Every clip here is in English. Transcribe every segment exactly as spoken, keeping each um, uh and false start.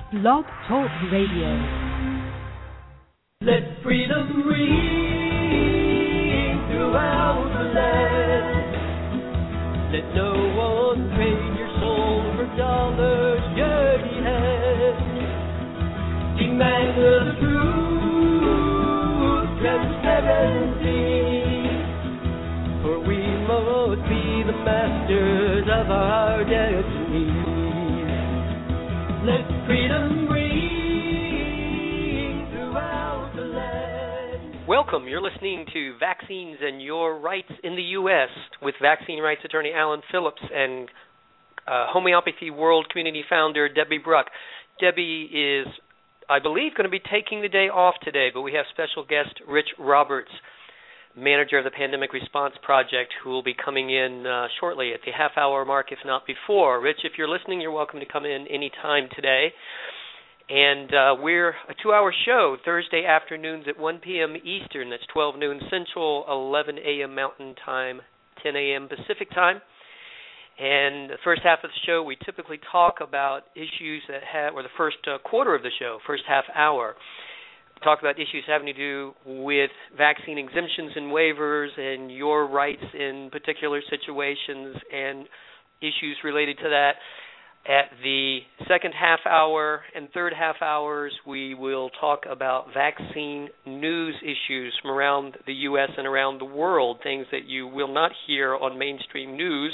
Blog Talk Radio. Let freedom ring throughout the land. Let no one trade your soul for dollars, dirty hands. Demand the truth, transparency. For we must be the masters of our destiny. Let freedom ring throughout the land. Welcome. You're listening to Vaccines and Your Rights in the U S with vaccine rights attorney Alan Phillips and uh, Homeopathy World Community founder Debbie Bruck. Debbie is, I believe, going to be taking the day off today, but we have special guest Rich Roberts, manager of the Pandemic Response Project, who will be coming in uh, shortly at the half-hour mark, if not before. Rich, if you're listening, you're welcome to come in any time today. And uh, we're a two-hour show, Thursday afternoons at one p.m. Eastern. That's twelve noon Central, eleven a.m. Mountain Time, ten a.m. Pacific Time. And the first half of the show, we typically talk about issues that have, or the first uh, quarter of the show, first half hour, talk about issues having to do with vaccine exemptions and waivers and your rights in particular situations and issues related to that. At the second half hour and third half hours, we will talk about vaccine news issues from around the U S and around the world, things that you will not hear on mainstream news.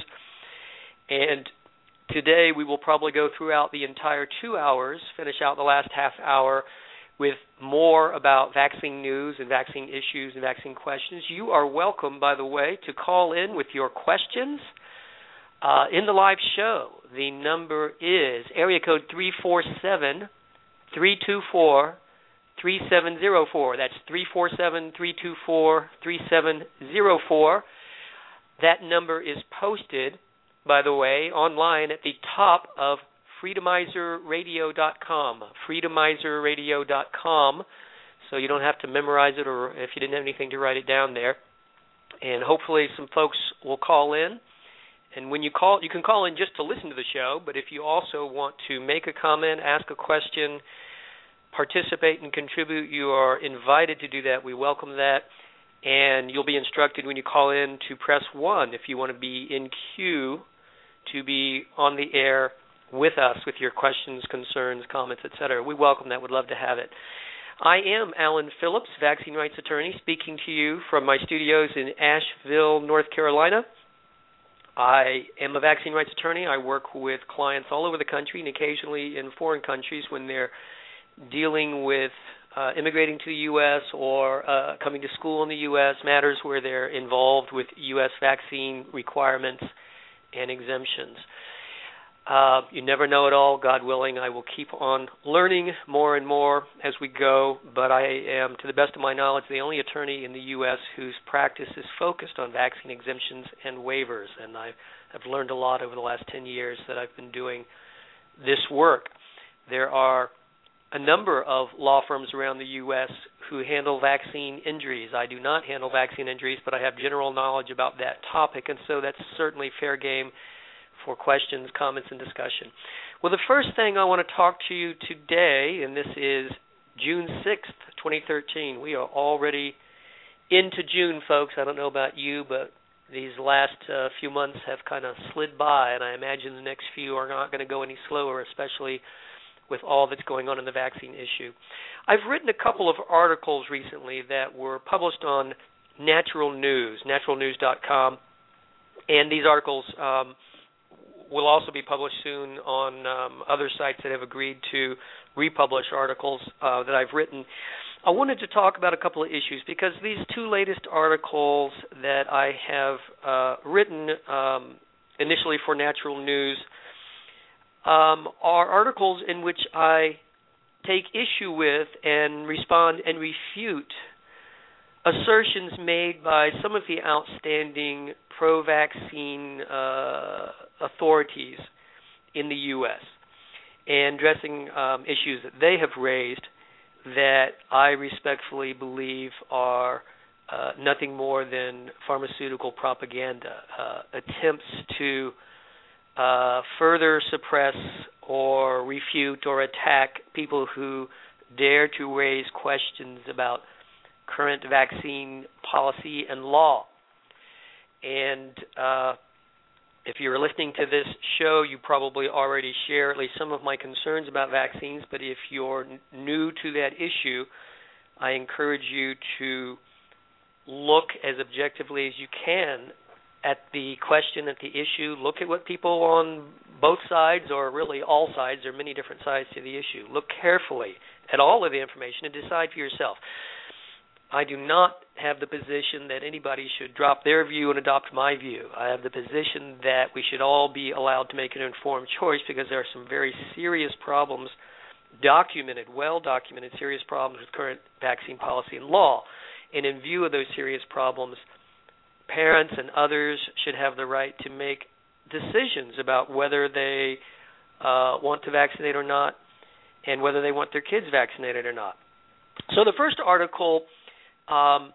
And today we will probably go throughout the entire two hours, finish out the last half hour with more about vaccine news and vaccine issues and vaccine questions. You are welcome, by the way, to call in with your questions uh, in the live show. The number is area code three four seven, three two four, three seven zero four. That's three four seven, three two four, three seven zero four. That number is posted, by the way, online at the top of freedomizer radio dot com, freedomizer radio dot com, so you don't have to memorize it, or if you didn't have anything to write it down there. And hopefully some folks will call in. And when you call, you can call in just to listen to the show, but if you also want to make a comment, ask a question, participate and contribute, you are invited to do that. We welcome that. And you'll be instructed when you call in to press one if you want to be in queue to be on the air with us with your questions, concerns, comments, et cetera. We welcome that. We'd love to have it. I am Alan Phillips, vaccine rights attorney, speaking to you from my studios in Asheville, North Carolina. I am a vaccine rights attorney. I work with clients all over the country and occasionally in foreign countries when they're dealing with uh, immigrating to the U S or uh, coming to school in the U S, matters where they're involved with U S vaccine requirements and exemptions. Uh, you never know it all. God willing, I will keep on learning more and more as we go, but I am, to the best of my knowledge, the only attorney in the U S whose practice is focused on vaccine exemptions and waivers, and I have learned a lot over the last ten years that I've been doing this work. There are a number of law firms around the U S who handle vaccine injuries. I do not handle vaccine injuries, but I have general knowledge about that topic, and so that's certainly fair game for questions, comments, and discussion. Well, the first thing I want to talk to you today, and this is June sixth, twenty thirteen. We are already into June, folks. I don't know about you, but these last uh, few months have kind of slid by, and I imagine the next few are not going to go any slower, especially with all that's going on in the vaccine issue. I've written a couple of articles recently that were published on Natural News, natural news dot com, and these articles um, will also be published soon on um, other sites that have agreed to republish articles uh, that I've written. I wanted to talk about a couple of issues because these two latest articles that I have uh, written um, initially for Natural News um, are articles in which I take issue with and respond and refute assertions made by some of the outstanding pro-vaccine uh, authorities in the U S and addressing um, issues that they have raised that I respectfully believe are uh, nothing more than pharmaceutical propaganda, uh, attempts to uh, further suppress or refute or attack people who dare to raise questions about current vaccine policy and law. And uh, if you're listening to this show, you probably already share at least some of my concerns about vaccines, but if you're n- new to that issue, I encourage you to look as objectively as you can at the question, at the issue. Look at what people on both sides, or really all sides, there are many different sides to the issue. Look carefully at all of the information and decide for yourself. I do not have the position that anybody should drop their view and adopt my view. I have the position that we should all be allowed to make an informed choice, because there are some very serious problems, documented, well-documented serious problems with current vaccine policy and law. And in view of those serious problems, parents and others should have the right to make decisions about whether they uh, want to vaccinate or not, and whether they want their kids vaccinated or not. So the first article um,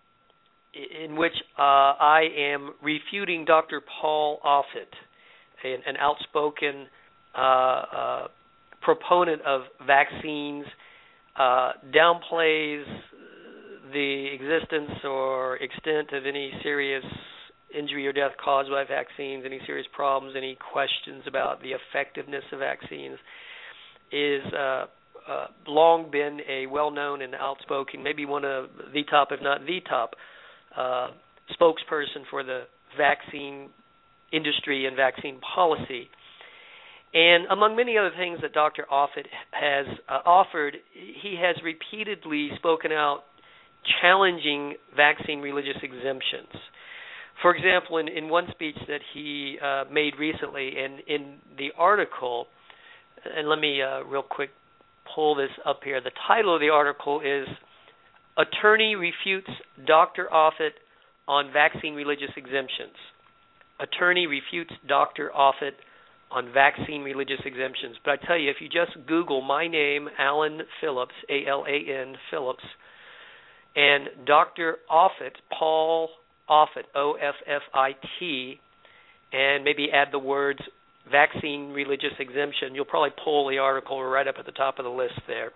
in which uh, I am refuting Doctor Paul Offit, an, an outspoken uh, uh, proponent of vaccines, uh, downplays the existence or extent of any serious injury or death caused by vaccines, any serious problems, any questions about the effectiveness of vaccines, is uh, uh, long been a well-known and outspoken, maybe one of the top, if not the top, uh, spokesperson for the vaccine industry and vaccine policy. And among many other things that Doctor Offit has uh, offered, he has repeatedly spoken out challenging vaccine religious exemptions. For example, in, in one speech that he uh, made recently, and in the article, and let me uh, real quick pull this up here. The title of the article is Attorney Refutes Doctor Offit on Vaccine Religious Exemptions. Attorney Refutes Doctor Offit on Vaccine Religious Exemptions. But I tell you, if you just Google my name, Alan Phillips, A L A N, Phillips, and Doctor Offit, Paul Offit, O F F I T, and maybe add the words vaccine religious exemption, you'll probably pull the article right up at the top of the list there.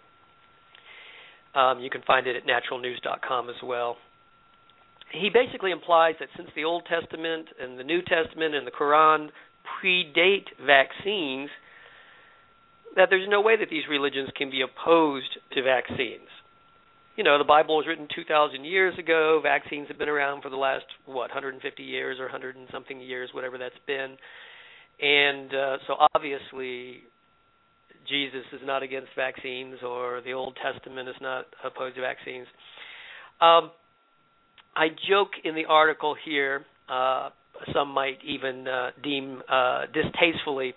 Um, you can find it at natural news dot com as well. He basically implies that since the Old Testament and the New Testament and the Quran predate vaccines, that there's no way that these religions can be opposed to vaccines. You know, the Bible was written two thousand years ago. Vaccines have been around for the last, what, one hundred fifty years or one hundred and something years, whatever that's been. And uh, so obviously Jesus is not against vaccines, or the Old Testament is not opposed to vaccines. Um, I joke in the article here, uh, some might even uh, deem uh, distastefully,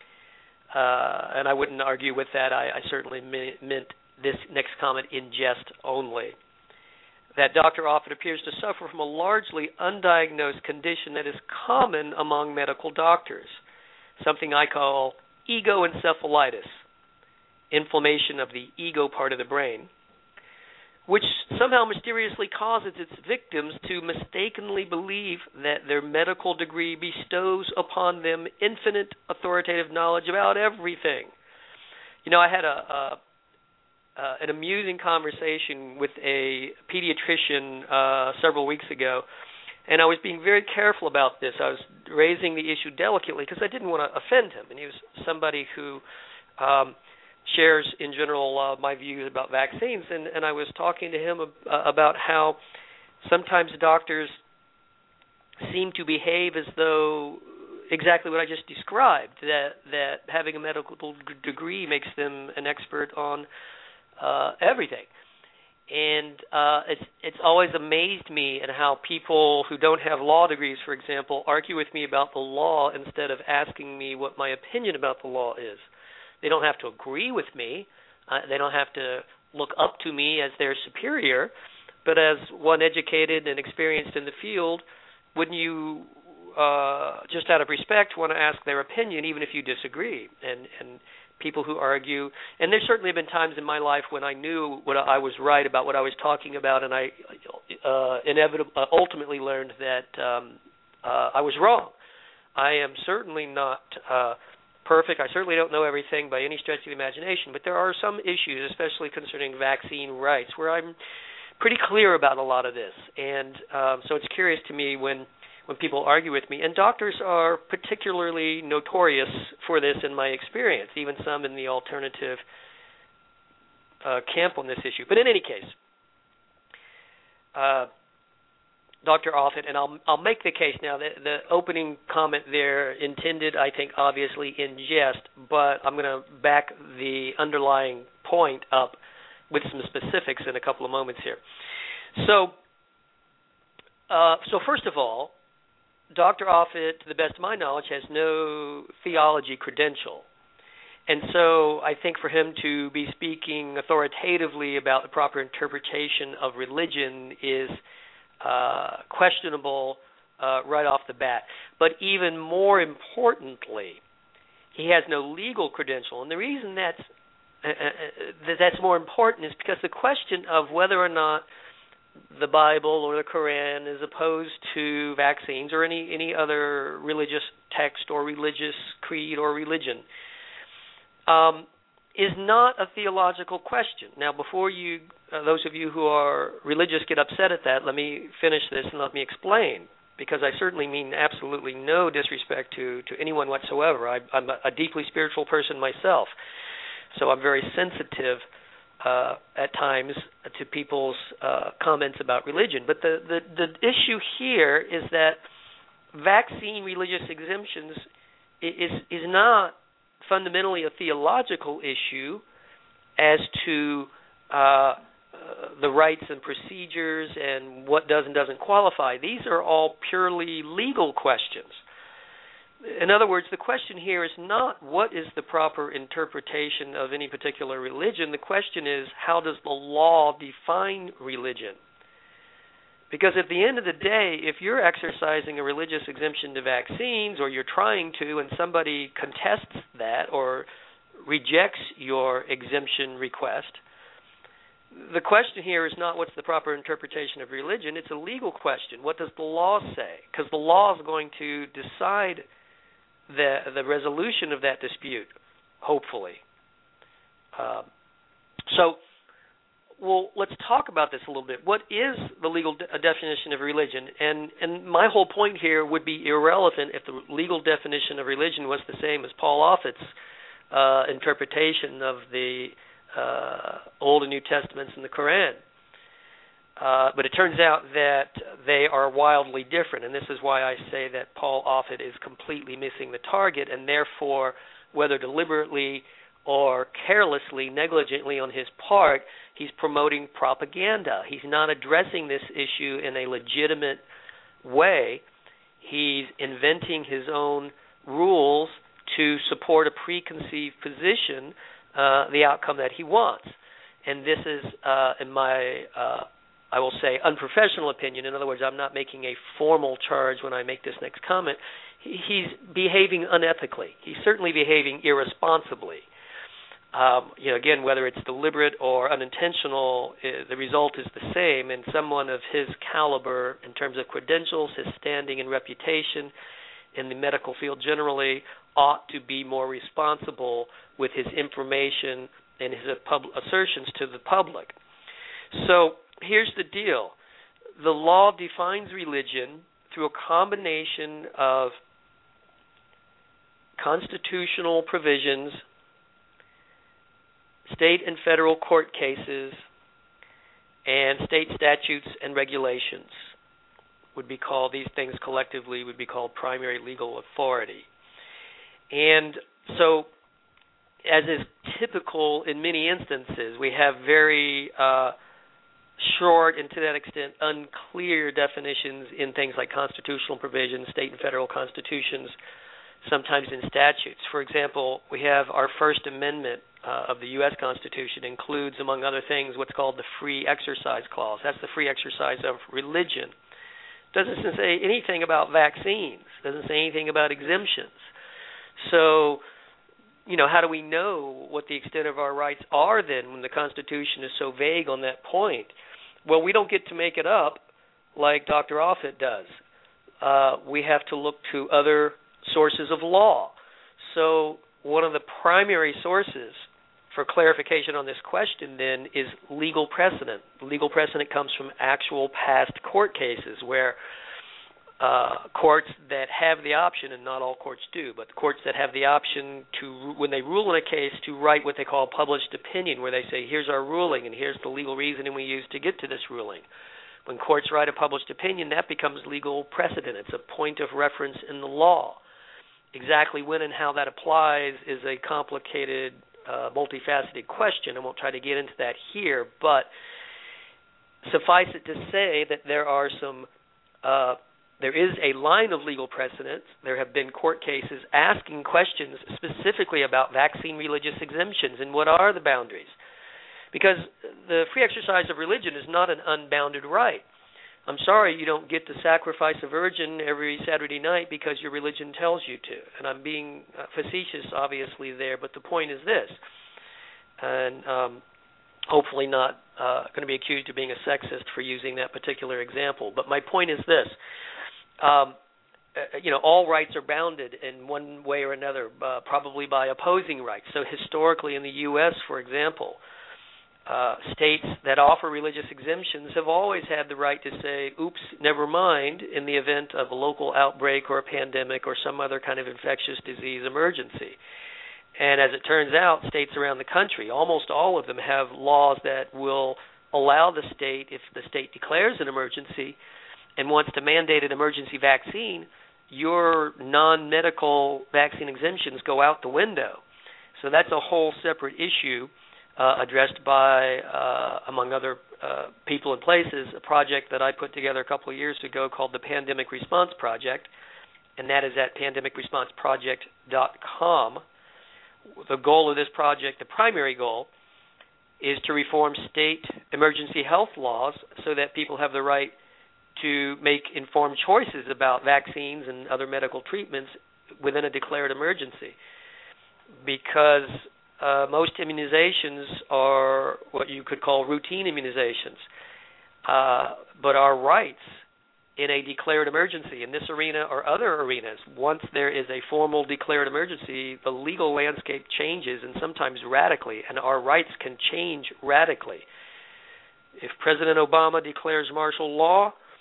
uh, and I wouldn't argue with that. I, I certainly me- meant this next comment in jest only, that Doctor Offit appears to suffer from a largely undiagnosed condition that is common among medical doctors, something I call egoencephalitis, inflammation of the ego part of the brain, which somehow mysteriously causes its victims to mistakenly believe that their medical degree bestows upon them infinite authoritative knowledge about everything. You know, I had a, a uh, an amusing conversation with a pediatrician uh, several weeks ago, and I was being very careful about this. I was raising the issue delicately because I didn't want to offend him, and he was somebody who um, shares, in general, uh, my views about vaccines, and, and I was talking to him ab- about how sometimes doctors seem to behave as though exactly what I just described, that, that having a medical degree makes them an expert on uh, everything. And uh, it's it's always amazed me at how people who don't have law degrees, for example, argue with me about the law instead of asking me what my opinion about the law is. They don't have to agree with me. Uh, they don't have to look up to me as their superior. But as one educated and experienced in the field, wouldn't you, uh, just out of respect, want to ask their opinion, even if you disagree? And and people who argue, and there's certainly been times in my life when I knew what I was right about what I was talking about, and I uh, inevitably, uh, ultimately learned that um, uh, I was wrong. I am certainly not uh, perfect. I certainly don't know everything by any stretch of the imagination, but there are some issues, especially concerning vaccine rights, where I'm pretty clear about a lot of this. And um, so it's curious to me when, when people argue with me. And doctors are particularly notorious for this in my experience, even some in the alternative uh, camp on this issue. But in any case, uh, Doctor Offit, and I'll I'll make the case now that the opening comment there intended, I think, obviously in jest, but I'm going to back the underlying point up with some specifics in a couple of moments here. So, uh, so first of all, Doctor Offit, to the best of my knowledge, has no theology credential. And so I think for him to be speaking authoritatively about the proper interpretation of religion is Uh, questionable uh, right off the bat. But even more importantly, he has no legal credential. And the reason that's, uh, uh, that's more important is because the question of whether or not the Bible or the Quran is opposed to vaccines or any, any other religious text or religious creed or religion um, is not a theological question. Now, before you, uh, those of you who are religious get upset at that, let me finish this and let me explain, because I certainly mean absolutely no disrespect to, to anyone whatsoever. I, I'm a, a deeply spiritual person myself, so I'm very sensitive uh, at times to people's uh, comments about religion. But the, the, the issue here is that vaccine religious exemptions is, is not fundamentally a theological issue as to uh, uh, the rights and procedures and what does and doesn't qualify. These are all purely legal questions. In other words, the question here is not what is the proper interpretation of any particular religion. The question is, how does the law define religion? Because at the end of the day, if you're exercising a religious exemption to vaccines, or you're trying to, and somebody contests that or rejects your exemption request, the question here is not what's the proper interpretation of religion. It's a legal question. What does the law say? Because the law is going to decide the, the resolution of that dispute, hopefully. Uh, so... Well, let's talk about this a little bit. What is the legal de- definition of religion? And and my whole point here would be irrelevant if the legal definition of religion was the same as Paul Offit's uh, interpretation of the uh, Old and New Testaments and the Quran. Uh, but it turns out that they are wildly different, and this is why I say that Paul Offit is completely missing the target, and therefore, whether deliberately or carelessly, negligently on his part, he's promoting propaganda. He's not addressing this issue in a legitimate way. He's inventing his own rules to support a preconceived position, uh, the outcome that he wants. And this is, uh, in my, uh, I will say, unprofessional opinion. In other words, I'm not making a formal charge when I make this next comment. He, he's behaving unethically. He's certainly behaving irresponsibly. Um, you know, again, whether it's deliberate or unintentional, uh, the result is the same. And someone of his caliber, in terms of credentials, his standing and reputation in the medical field generally, ought to be more responsible with his information and his pub- assertions to the public. So here's the deal. The law defines religion through a combination of constitutional provisions, state and federal court cases, and state statutes and regulations would be called, these things collectively would be called primary legal authority. And so, as is typical in many instances, we have very uh, short and to that extent unclear definitions in things like constitutional provisions, state and federal constitutions, sometimes in statutes. For example, we have our First Amendment uh, of the U S Constitution includes, among other things, what's called the Free Exercise Clause. That's the free exercise of religion. Doesn't say anything about vaccines. Doesn't say anything about exemptions. So, you know, how do we know what the extent of our rights are then when the Constitution is so vague on that point? Well, we don't get to make it up like Doctor Offit does. Uh, we have to look to other sources of law. So one of the primary sources for clarification on this question, then, is legal precedent. Legal precedent comes from actual past court cases where uh, courts that have the option, and not all courts do, but the courts that have the option to, when they rule in a case, to write what they call published opinion, where they say, here's our ruling and here's the legal reasoning we used to get to this ruling. When courts write a published opinion, that becomes legal precedent. It's a point of reference in the law. Exactly when and how that applies is a complicated, uh, multifaceted question. I won't try to get into that here, but suffice it to say that there are some, uh, there is a line of legal precedents. There have been court cases asking questions specifically about vaccine religious exemptions and what are the boundaries. Because the free exercise of religion is not an unbounded right. I'm sorry you don't get to sacrifice a virgin every Saturday night because your religion tells you to. And I'm being uh, facetious, obviously, there, but the point is this. And um, hopefully not uh, going to be accused of being a sexist for using that particular example. But my point is this. Um, uh, you know, all rights are bounded in one way or another, uh, probably by opposing rights. So historically in the U S, for example, Uh, states that offer religious exemptions have always had the right to say, oops, never mind, in the event of a local outbreak or a pandemic or some other kind of infectious disease emergency. And as it turns out, states around the country, almost all of them have laws that will allow the state, if the state declares an emergency and wants to mandate an emergency vaccine, your non-medical vaccine exemptions go out the window. So that's a whole separate issue. Uh, addressed by, uh, among other uh, people and places, a project that I put together a couple of years ago called the Pandemic Response Project, and that is at pandemic response project dot com. The goal of this project, the primary goal, is to reform state emergency health laws so that people have the right to make informed choices about vaccines and other medical treatments within a declared emergency. Because Uh, most immunizations are what you could call routine immunizations. Uh, but our rights in a declared emergency, in this arena or other arenas, once there is a formal declared emergency, the legal landscape changes, and sometimes radically, and our rights can change radically. If President Obama declares martial law,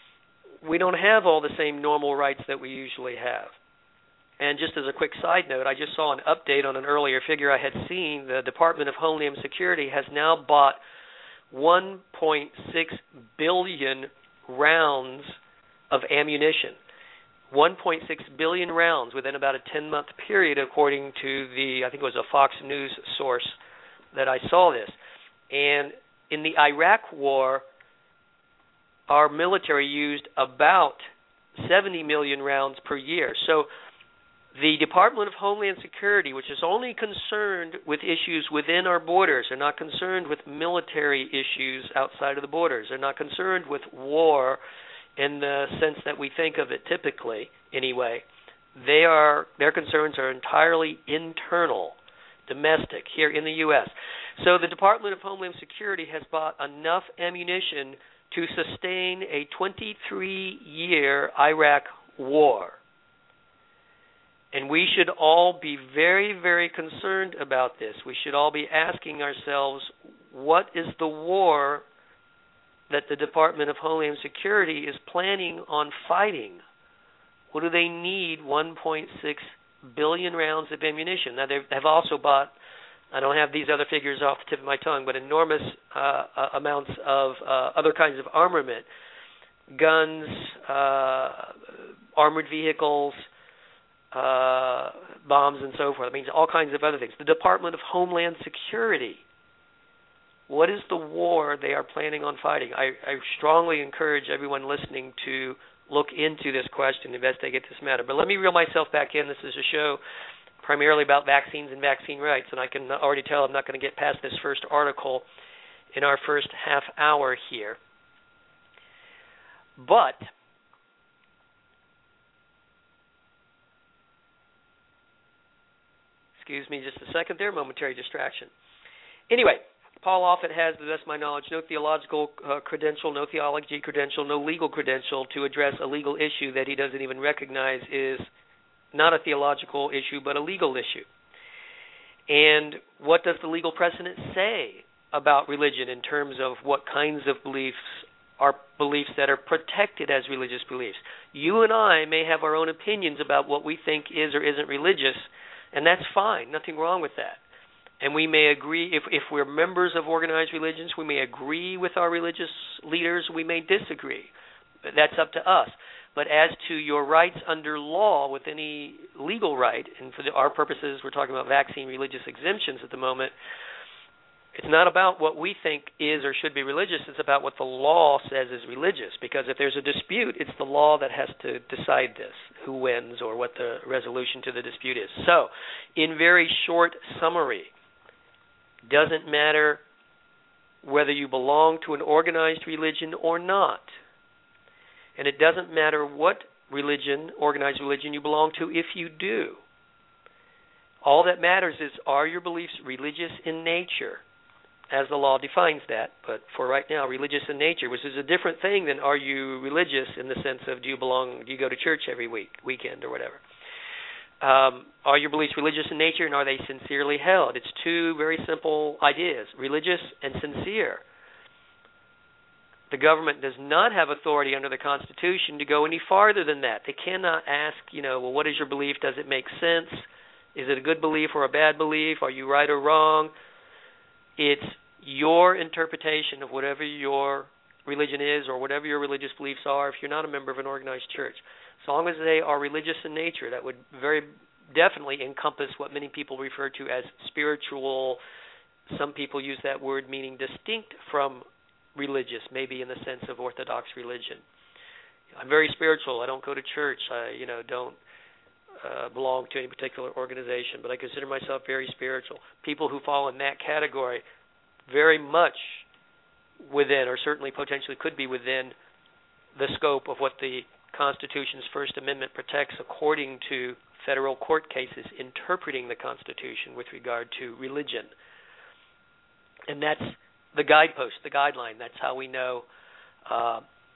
we don't have all the same normal rights that we usually have. And just as a quick side note, I just saw an update on an earlier figure I had seen. The Department of Homeland Security has now bought one point six billion rounds of ammunition. one point six billion rounds within about a ten-month period, according to the, I think it was a Fox News source that I saw this. And in the Iraq War, our military used about seventy million rounds per year. So the Department of Homeland Security, which is only concerned with issues within our borders, they're not concerned with military issues outside of the borders. They're not concerned with war in the sense that we think of it typically, anyway. They are, their concerns are entirely internal, domestic, here in the U S. So the Department of Homeland Security has bought enough ammunition to sustain a twenty-three year Iraq war. And we should all be very, very concerned about this. We should all be asking ourselves, what is the war that the Department of Homeland Security is planning on fighting? What do they need one point six billion rounds of ammunition? Now, they have also bought, I don't have these other figures off the tip of my tongue, but enormous uh, uh, amounts of uh, other kinds of armament, guns, uh, armored vehicles, Uh, bombs and so forth. It means all kinds of other things. The Department of Homeland Security. What is the war they are planning on fighting? I, I strongly encourage everyone listening to look into this question, investigate this matter. But let me reel myself back in. This is a show primarily about vaccines and vaccine rights, and I can already tell I'm not going to get past this first article in our first half hour here. But excuse me just a second there, momentary distraction. Anyway, Paul Offit has, to the best of my knowledge, no theological uh, credential, no theology credential, no legal credential to address a legal issue that he doesn't even recognize is not a theological issue but a legal issue. And what does the legal precedent say about religion in terms of what kinds of beliefs are beliefs that are protected as religious beliefs? You and I may have our own opinions about what we think is or isn't religious, and that's fine. Nothing wrong with that. And we may agree, if, if we're members of organized religions, we may agree with our religious leaders, we may disagree. That's up to us. But as to your rights under law with any legal right, and for the, our purposes, we're talking about vaccine religious exemptions at the moment, it's not about what we think is or should be religious, it's about what the law says is religious. Because if there's a dispute, it's the law that has to decide this, who wins or what the resolution to the dispute is. So, in very short summary, doesn't matter whether you belong to an organized religion or not. And it doesn't matter what religion, organized religion, you belong to if you do. All that matters is, are your beliefs religious in nature, as the law defines that, but for right now, religious in nature, which is a different thing than are you religious in the sense of do you belong, do you go to church every week, weekend, or whatever. Um, are your beliefs religious in nature, and are they sincerely held? It's two very simple ideas, religious and sincere. The government does not have authority under the Constitution to go any farther than that. They cannot ask, you know, well, what is your belief? Does it make sense? Is it a good belief or a bad belief? Are you right or wrong? It's your interpretation of whatever your religion is or whatever your religious beliefs are if you're not a member of an organized church. As long as they are religious in nature, that would very definitely encompass what many people refer to as spiritual. Some people use that word meaning distinct from religious, maybe in the sense of Orthodox religion. I'm very spiritual. I don't go to church. I, you know, don't uh, belong to any particular organization, but I consider myself very spiritual. People who fall in that category very much within, or certainly potentially could be within, the scope of what the Constitution's First Amendment protects according to federal court cases interpreting the Constitution with regard to religion. And that's the guidepost, the guideline. That's how we know uh,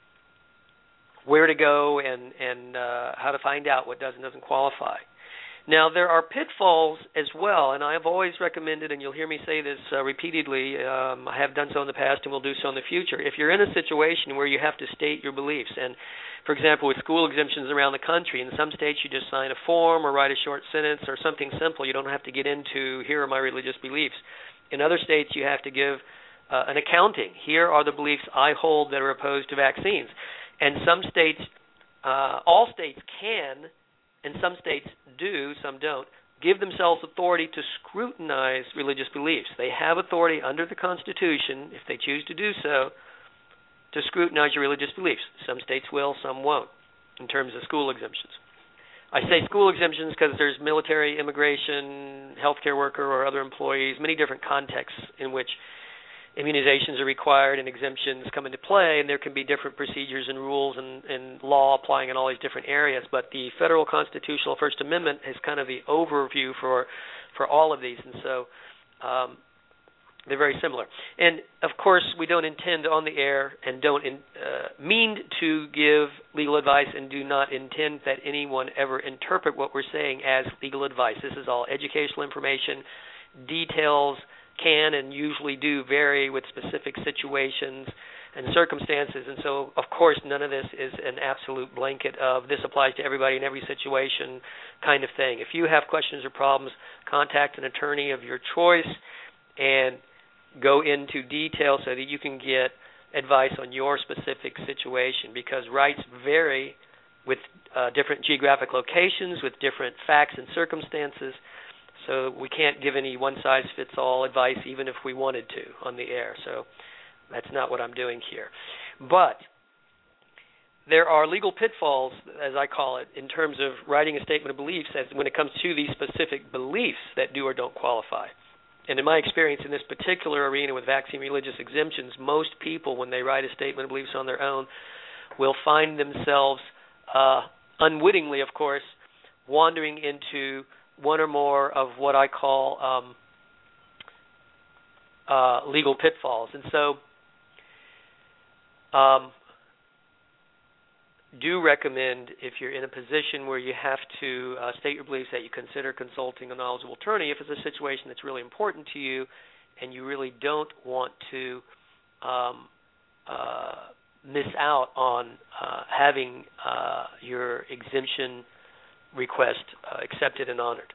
where to go and, and uh, how to find out what does and doesn't qualify. Now, there are pitfalls as well, and I've always recommended, and you'll hear me say this uh, repeatedly, um, I have done so in the past and will do so in the future. If you're in a situation where you have to state your beliefs, and for example, with school exemptions around the country, in some states you just sign a form or write a short sentence or something simple. You don't have to get into, here are my religious beliefs. In other states, you have to give uh, an accounting. Here are the beliefs I hold that are opposed to vaccines. And some states, uh, all states can, and some states do, some don't, give themselves authority to scrutinize religious beliefs. They have authority under the Constitution, if they choose to do so, to scrutinize your religious beliefs. Some states will, some won't, in terms of school exemptions. I say school exemptions because there's military, immigration, healthcare worker, or other employees, many different contexts in which immunizations are required and exemptions come into play, and there can be different procedures and rules and, and law applying in all these different areas. But the federal constitutional First Amendment is kind of the overview for for all of these, and so um, they're very similar. And, of course, we don't intend on the air and don't in, uh, mean to give legal advice and do not intend that anyone ever interpret what we're saying as legal advice. This is all educational information. Details can and usually do vary with specific situations and circumstances, and so, of course, none of this is an absolute blanket of this applies to everybody in every situation kind of thing. If you have questions or problems, contact an attorney of your choice and go into detail so that you can get advice on your specific situation, because rights vary with uh, different geographic locations, with different facts and circumstances. So we can't give any one-size-fits-all advice even if we wanted to on the air. So that's not what I'm doing here. But there are legal pitfalls, as I call it, in terms of writing a statement of beliefs as when it comes to these specific beliefs that do or don't qualify. And in my experience in this particular arena with vaccine religious exemptions, most people, when they write a statement of beliefs on their own, will find themselves, uh, unwittingly, of course, wandering into one or more of what I call um, uh, legal pitfalls. And so um, do recommend, if you're in a position where you have to uh, state your beliefs, that you consider consulting a knowledgeable attorney if it's a situation that's really important to you and you really don't want to um, uh, miss out on uh, having uh, your exemption request uh, accepted and honored.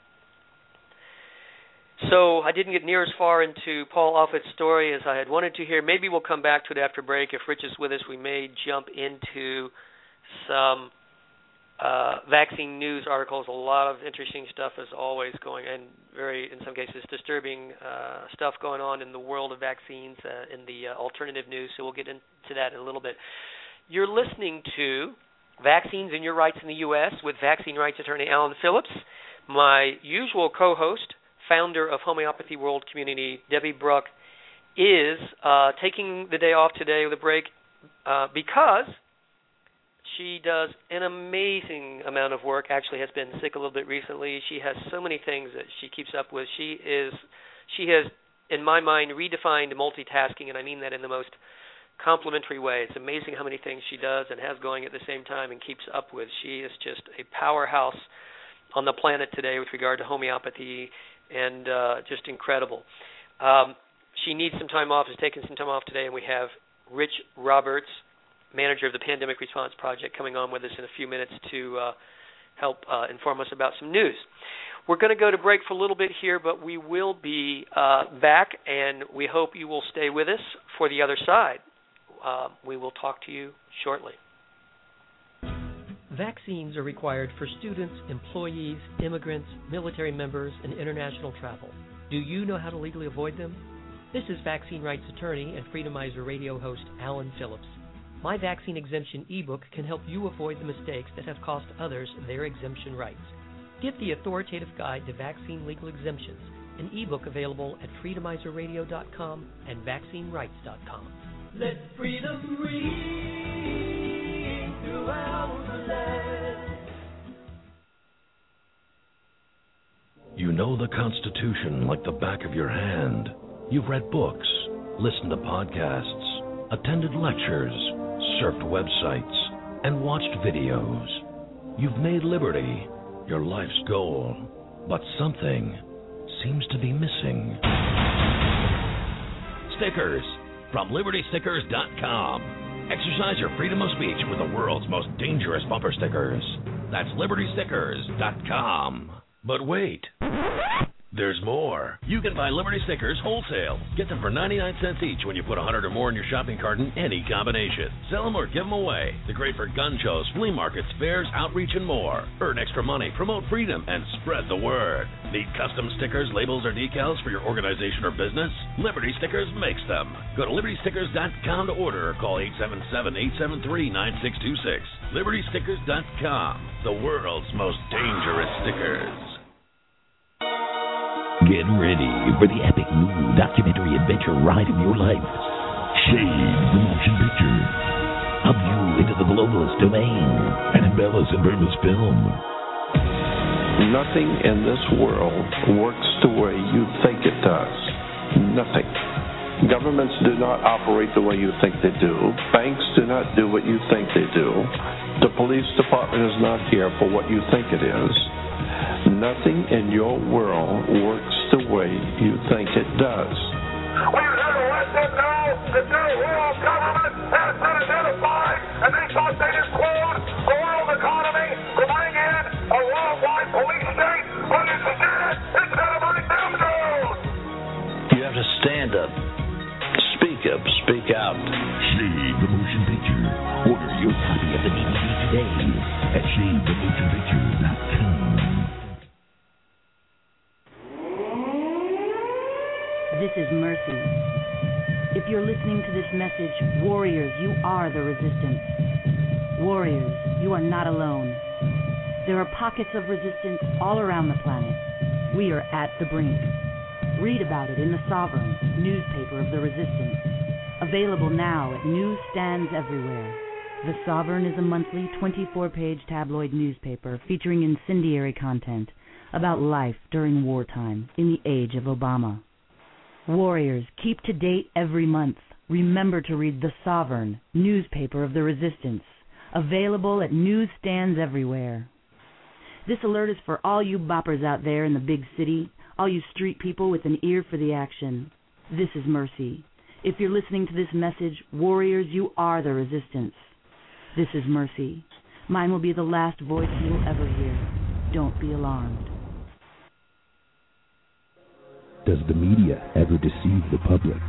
So I didn't get near as far into Paul Offit's story as I had wanted to here. Maybe we'll come back to it after break. If Rich is with us, we may jump into some uh, vaccine news articles. A lot of interesting stuff as always going, and very, in some cases, disturbing uh, stuff going on in the world of vaccines uh, in the uh, alternative news. So we'll get into that in a little bit. You're listening to Vaccines and Your Rights in the U S with vaccine rights attorney Alan Phillips. My usual co-host, founder of Homeopathy World Community, Debbie Bruck, is uh, taking the day off today with a break uh, because she does an amazing amount of work. Actually has been sick a little bit recently. She has so many things that she keeps up with. She is, she has, in my mind, redefined multitasking, and I mean that in the most complimentary way. It's amazing how many things she does and has going at the same time and keeps up with. She is just a powerhouse on the planet today with regard to homeopathy, and uh, just incredible. Um, she needs some time off, has taken some time off today, and we have Rich Roberts, manager of the Pandemic Response Project, coming on with us in a few minutes to uh, help uh, inform us about some news. We're going to go to break for a little bit here, but we will be uh, back, and we hope you will stay with us for the other side. Uh, we will talk to you shortly. Vaccines are required for students, employees, immigrants, military members, and international travel. Do you know how to legally avoid them? This is vaccine rights attorney and Freedomizer radio host Alan Phillips. My vaccine exemption ebook can help you avoid the mistakes that have cost others their exemption rights. Get the authoritative guide to vaccine legal exemptions, an ebook available at freedomizer radio dot com and vaccine rights dot com. Let freedom ring throughout the land. You know the Constitution like the back of your hand. You've read books, listened to podcasts, attended lectures, surfed websites, and watched videos. You've made liberty your life's goal, but something seems to be missing. Stickers from liberty stickers dot com. Exercise your freedom of speech with the world's most dangerous bumper stickers. That's liberty stickers dot com. But wait, there's more. You can buy Liberty stickers wholesale. Get them for ninety-nine cents each when you put one hundred or more in your shopping cart in any combination. Sell them or give them away. They're great for gun shows, flea markets, fairs, outreach, and more. Earn extra money, promote freedom, and spread the word. Need custom stickers, labels, or decals for your organization or business? Liberty Stickers makes them. Go to liberty stickers dot com to order or call eight seven seven, eight seven three, nine six two six. liberty stickers dot com, the world's most dangerous stickers. Get ready for the epic new documentary adventure ride of your life. Shade the Motion Picture. Hub you into the globalist domain and embellish and burn this film. Nothing in this world works the way you think it does. Nothing. Governments do not operate the way you think they do. Banks do not do what you think they do. The police department is not here for what you think it is. Nothing in your world works the way you think it does. We never let them know that their world government has been identified, and they thought they'd include the world economy to bring in a worldwide police state, but instead it's going to bring them down. You have to stand up, speak up, speak out. Shade the Motion Picture. Order your copy of the D V D today at shade the motion picture dot com. This is Mercy. If you're listening to this message, warriors, you are the resistance. Warriors, you are not alone. There are pockets of resistance all around the planet. We are at the brink. Read about it in The Sovereign, newspaper of the resistance. Available now at newsstands everywhere. The Sovereign is a monthly twenty-four page tabloid newspaper featuring incendiary content about life during wartime in the age of Obama. Warriors, keep to date every month. Remember to read The Sovereign, newspaper of the resistance. Available at newsstands everywhere. This alert is for all you boppers out there in the big city, all you street people with an ear for the action. This is Mercy. If you're listening to this message, warriors, you are the resistance. This is Mercy. Mine will be the last voice you will ever hear. Don't be alarmed. Does the media ever deceive the public?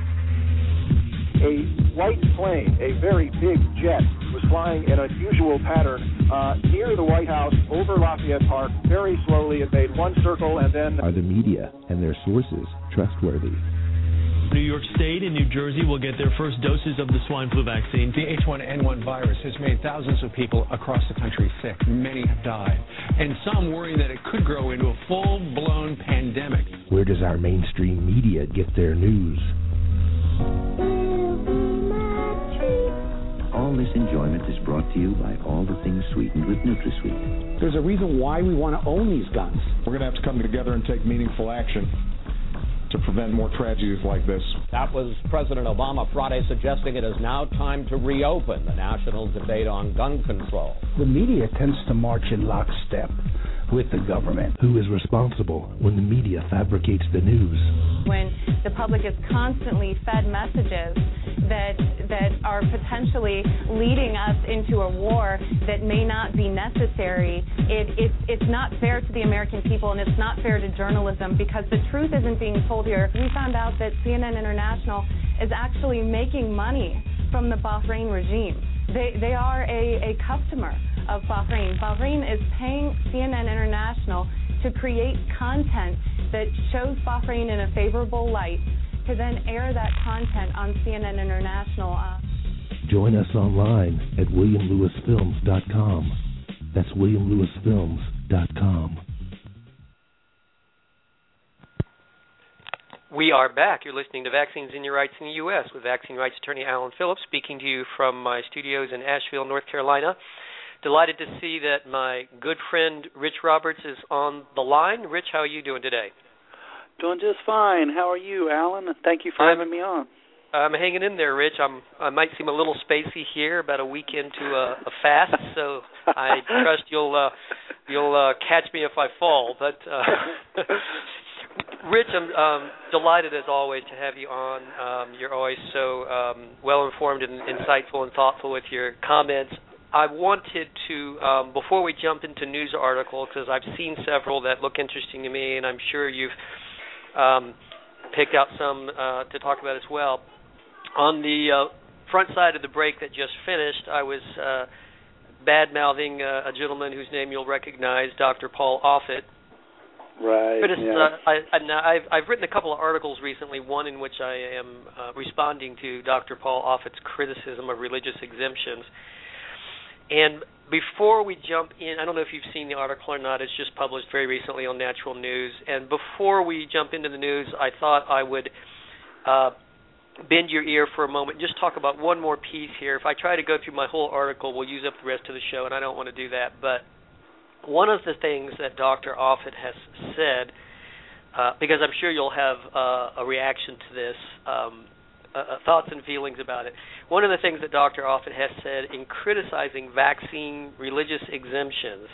A white plane, a very big jet, was flying in an unusual pattern uh, near the White House over Lafayette Park. Very slowly, it made one circle and then... Are the media and their sources trustworthy? New York State and New Jersey will get their first doses of the swine flu vaccine. The H one N one virus has made thousands of people across the country sick. Many have died. And some worry that it could grow into a full-blown pandemic. Where does our mainstream media get their news? All this enjoyment is brought to you by All the Things Sweetened with NutraSweet. There's a reason why we want to own these guns. We're going to have to come together and take meaningful action to prevent more tragedies like this. That was President Obama Friday suggesting it is now time to reopen the national debate on gun control. The media tends to march in lockstep with the government. Who is responsible when the media fabricates the news? When the public is constantly fed messages that that are potentially leading us into a war that may not be necessary, it, it, it's not fair to the American people, and it's not fair to journalism, because the truth isn't being told here. We found out that C N N International is actually making money from the Bahrain regime. They, they are a, a customer of Bahrain. Bahrain is paying C N N International to create content that shows Bahrain in a favorable light, to then air that content on C N N International. Uh, Join us online at william lewis films dot com. That's william lewis films dot com. We are back. You're listening to Vaccines and Your Rights in the U S with Vaccine Rights Attorney Alan Phillips, speaking to you from my studios in Asheville, North Carolina. Delighted to see that my good friend Rich Roberts is on the line. Rich, how are you doing today? Doing just fine. How are you, Alan? Thank you for I'm, having me on. I'm hanging in there, Rich. I'm, I might seem a little spacey here, about a week into a, a fast, so I trust you'll uh, you'll uh, catch me if I fall. But uh, Rich, I'm um, delighted as always to have you on. Um, you're always so um, well informed and insightful and thoughtful with your comments. I wanted to, um, before we jump into news articles, because I've seen several that look interesting to me, and I'm sure you've um, picked out some uh, to talk about as well. On the uh, front side of the break that just finished, I was uh, bad-mouthing uh, a gentleman whose name you'll recognize, Doctor Paul Offit. Right. But it's, yeah. uh, I, I've, I've written a couple of articles recently, one in which I am uh, responding to Doctor Paul Offit's criticism of religious exemptions. And before we jump in, I don't know if you've seen the article or not. It's just published very recently on Natural News. And before we jump into the news, I thought I would uh, bend your ear for a moment, just talk about one more piece here. If I try to go through my whole article, we'll use up the rest of the show, and I don't want to do that. But one of the things that Doctor Offit has said, uh, because I'm sure you'll have uh, a reaction to this, um, Uh, thoughts and feelings about it. One of the things that Doctor Offit has said in criticizing vaccine religious exemptions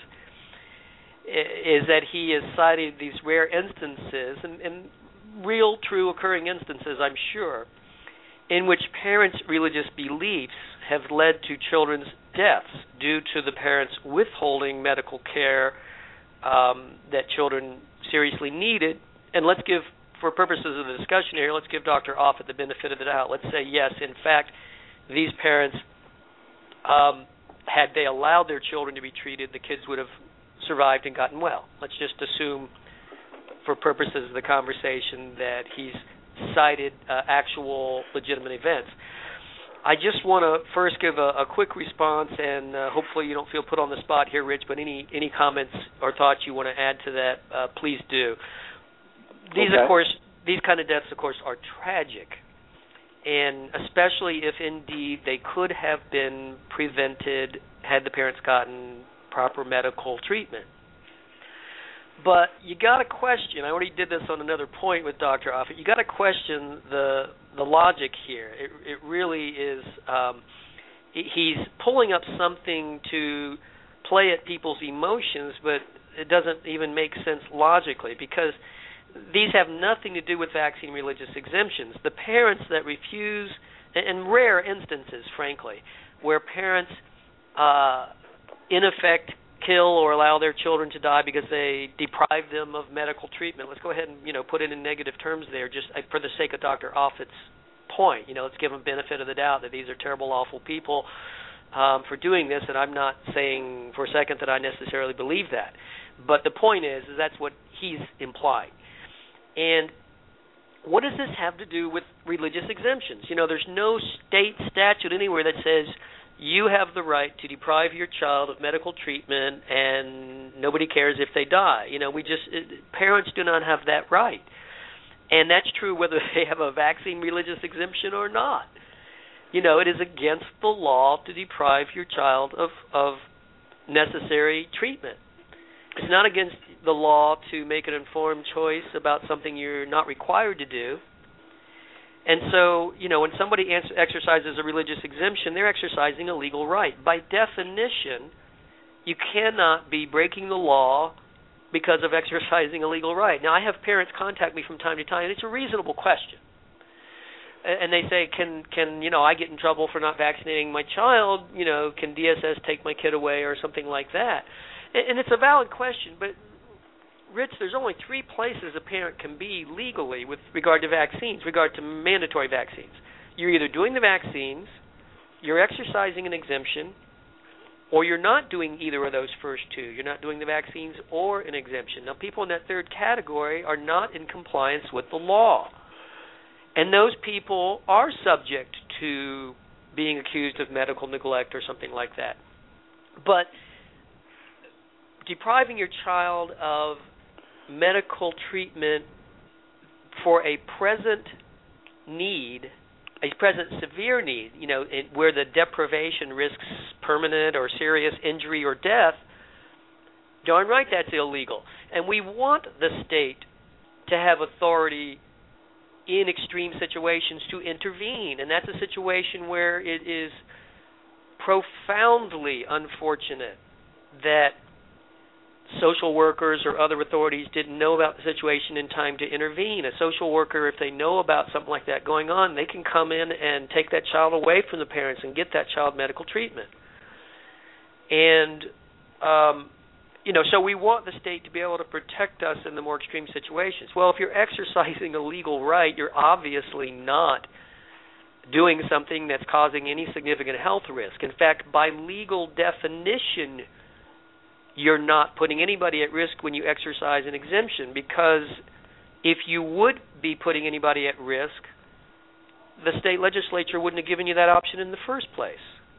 is that he has cited these rare instances, and, and real, true, occurring instances, I'm sure, in which parents' religious beliefs have led to children's deaths due to the parents withholding medical care um, that children seriously needed. And let's give, for purposes of the discussion here, let's give Doctor Offit the benefit of the doubt. Let's say, yes, in fact, these parents, um, had they allowed their children to be treated, the kids would have survived and gotten well. Let's just assume, for purposes of the conversation, that he's cited uh, actual legitimate events. I just want to first give a, a quick response, and uh, hopefully you don't feel put on the spot here, Rich, but any, any comments or thoughts you want to add to that, uh, please do. These, okay. of course, these kind of deaths, of course, are tragic, and especially if indeed they could have been prevented had the parents gotten proper medical treatment. But you got to question. I already did this on another point with Doctor Offit. You got to question the the logic here. It it really is. Um, he's pulling up something to play at people's emotions, but it doesn't even make sense logically, because these have nothing to do with vaccine religious exemptions. The parents that refuse, in rare instances, frankly, where parents, uh, in effect, kill or allow their children to die because they deprive them of medical treatment. Let's go ahead and, you know, put it in negative terms there, just for the sake of Doctor Offit's point. You know, let's give them benefit of the doubt that these are terrible, awful people um, for doing this, and I'm not saying for a second that I necessarily believe that. But the point is, is that's what he's implying. And what does this have to do with religious exemptions? You know, there's no state statute anywhere that says you have the right to deprive your child of medical treatment and nobody cares if they die. You know, we just, it, parents do not have that right. And that's true whether they have a vaccine religious exemption or not. You know, it is against the law to deprive your child of, of necessary treatment. It's not against the law to make an informed choice about something you're not required to do. And so, you know, when somebody exercises a religious exemption, they're exercising a legal right. By definition, you cannot be breaking the law because of exercising a legal right. Now, I have parents contact me from time to time, and it's a reasonable question. And they say, can, can you know, I get in trouble for not vaccinating my child? You know, can D S S take my kid away or something like that? And it's a valid question, but, Rich, there's only three places a parent can be legally with regard to vaccines, regard to mandatory vaccines. You're either doing the vaccines, you're exercising an exemption, or you're not doing either of those first two. You're not doing the vaccines or an exemption. Now, people in that third category are not in compliance with the law. And those people are subject to being accused of medical neglect or something like that. But depriving your child of medical treatment for a present need, a present severe need, you know, it, where the deprivation risks permanent or serious injury or death, darn right that's illegal. And we want the state to have authority in extreme situations to intervene, and that's a situation where it is profoundly unfortunate that social workers or other authorities didn't know about the situation in time to intervene. A social worker, if they know about something like that going on, they can come in and take that child away from the parents and get that child medical treatment. And, um, you know, so we want the state to be able to protect us in the more extreme situations. Well, if you're exercising a legal right, you're obviously not doing something that's causing any significant health risk. In fact, by legal definition, you're not putting anybody at risk when you exercise an exemption, because if you would be putting anybody at risk, the state legislature wouldn't have given you that option in the first place.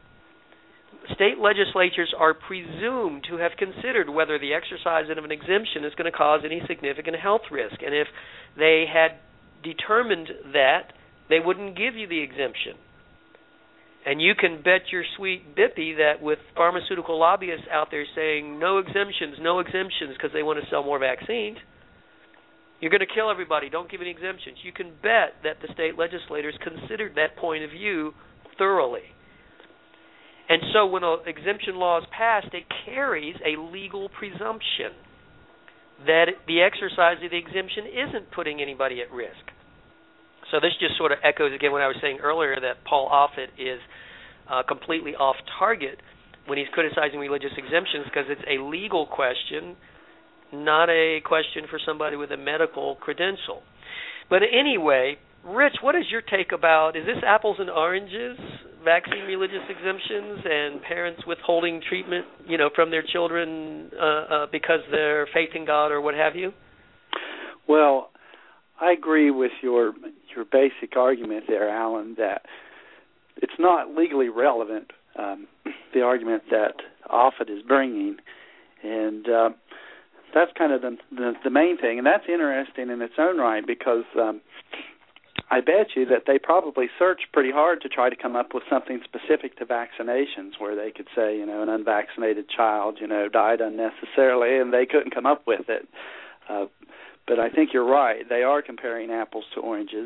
State legislatures are presumed to have considered whether the exercise of an exemption is going to cause any significant health risk. And if they had determined that, they wouldn't give you the exemption. And you can bet your sweet bippy that with pharmaceutical lobbyists out there saying no exemptions, no exemptions because they want to sell more vaccines, you're going to kill everybody, don't give any exemptions. You can bet that the state legislators considered that point of view thoroughly. And so when an exemption law is passed, it carries a legal presumption that the exercise of the exemption isn't putting anybody at risk. So this just sort of echoes again what I was saying earlier, that Paul Offit is uh, completely off target when he's criticizing religious exemptions, because it's a legal question, not a question for somebody with a medical credential. But anyway, Rich, what is your take about, is this apples and oranges, vaccine religious exemptions and parents withholding treatment, you know, from their children uh, uh, because they're faith in God or what have you? Well, I agree with your your basic argument there, Alan, that it's not legally relevant, um, the argument that Offit is bringing, and uh, that's kind of the, the the main thing, and that's interesting in its own right, because um, I bet you that they probably searched pretty hard to try to come up with something specific to vaccinations, where they could say, you know, an unvaccinated child, you know, died unnecessarily, and they couldn't come up with it. Uh, But I think you're right. They are comparing apples to oranges.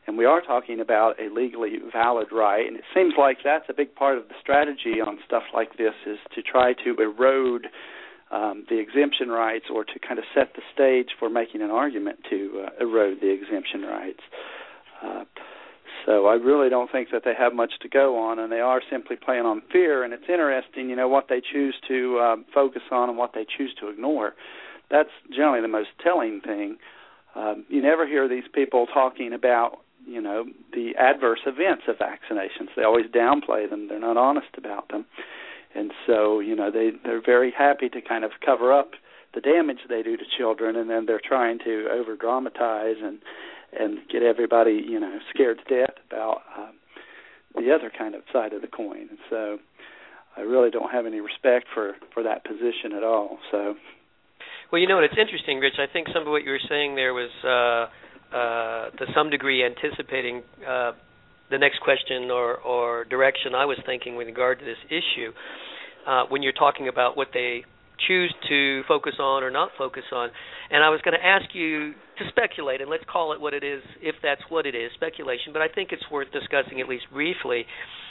and we are talking about a legally valid right, and it seems like that's a big part of the strategy on stuff like this is to try to erode um, the exemption rights or to kind of set the stage for making an argument to uh, erode the exemption rights. Uh, so I really don't think that they have much to go on, and they are simply playing on fear, and it's interesting, you know, what they choose to um, focus on and what they choose to ignore. That's generally the most telling thing. Um, you never hear these people talking about, you know, the adverse events of vaccinations. They always downplay them. They're not honest about them. And so, you know, they, they're very happy to kind of cover up the damage they do to children, and then they're trying to over-dramatize and, and get everybody, you know, scared to death about um, the other kind of side of the coin. And so I really don't have any respect for, for that position at all. So... Well, you know what, it's interesting, Rich. I think some of what you were saying there was, uh, uh, to some degree, anticipating uh, the next question or, or direction I was thinking with regard to this issue. Uh, when you're talking about what they choose to focus on or not focus on. And I was going to ask you to speculate, and let's call it what it is, if that's what it is, speculation, but I think it's worth discussing at least briefly.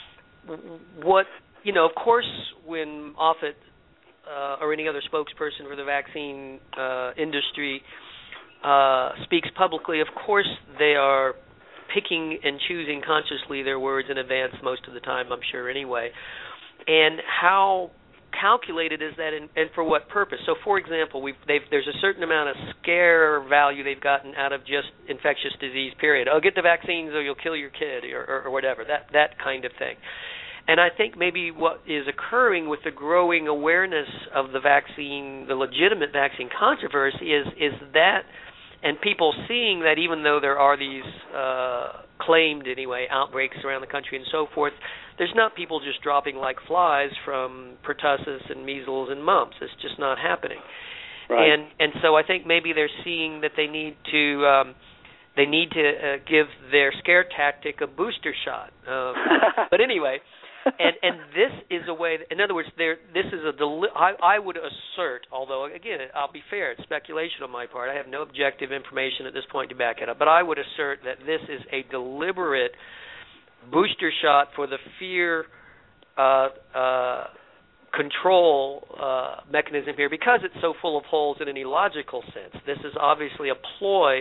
What, you know, of course, when Offit Uh, or any other spokesperson for the vaccine uh, industry uh, speaks publicly, of course they are picking and choosing consciously their words in advance most of the time, I'm sure anyway. And how calculated is that, and, and for what purpose? So, for example, we've, they've, there's a certain amount of scare value they've gotten out of just infectious disease, period. Oh, get the vaccines or you'll kill your kid or, or, or whatever, that, that kind of thing. And I think maybe what is occurring with the growing awareness of the vaccine, the legitimate vaccine controversy, is is that, and people seeing that even though there are these uh, claimed, anyway, outbreaks around the country and so forth, there's not people just dropping like flies from pertussis and measles and mumps. It's just not happening. Right. And and so I think maybe they're seeing that they need to um, they need to uh, give their scare tactic a booster shot. Um, but anyway. and and this is a way. In other words, there. This is a. Deli- I, I would assert, although again, I'll be fair, it's speculation on my part. I have no objective information at this point to back it up. But I would assert that this is a deliberate booster shot for the fear uh, uh, control uh, mechanism here, because it's so full of holes in any logical sense. This is obviously a ploy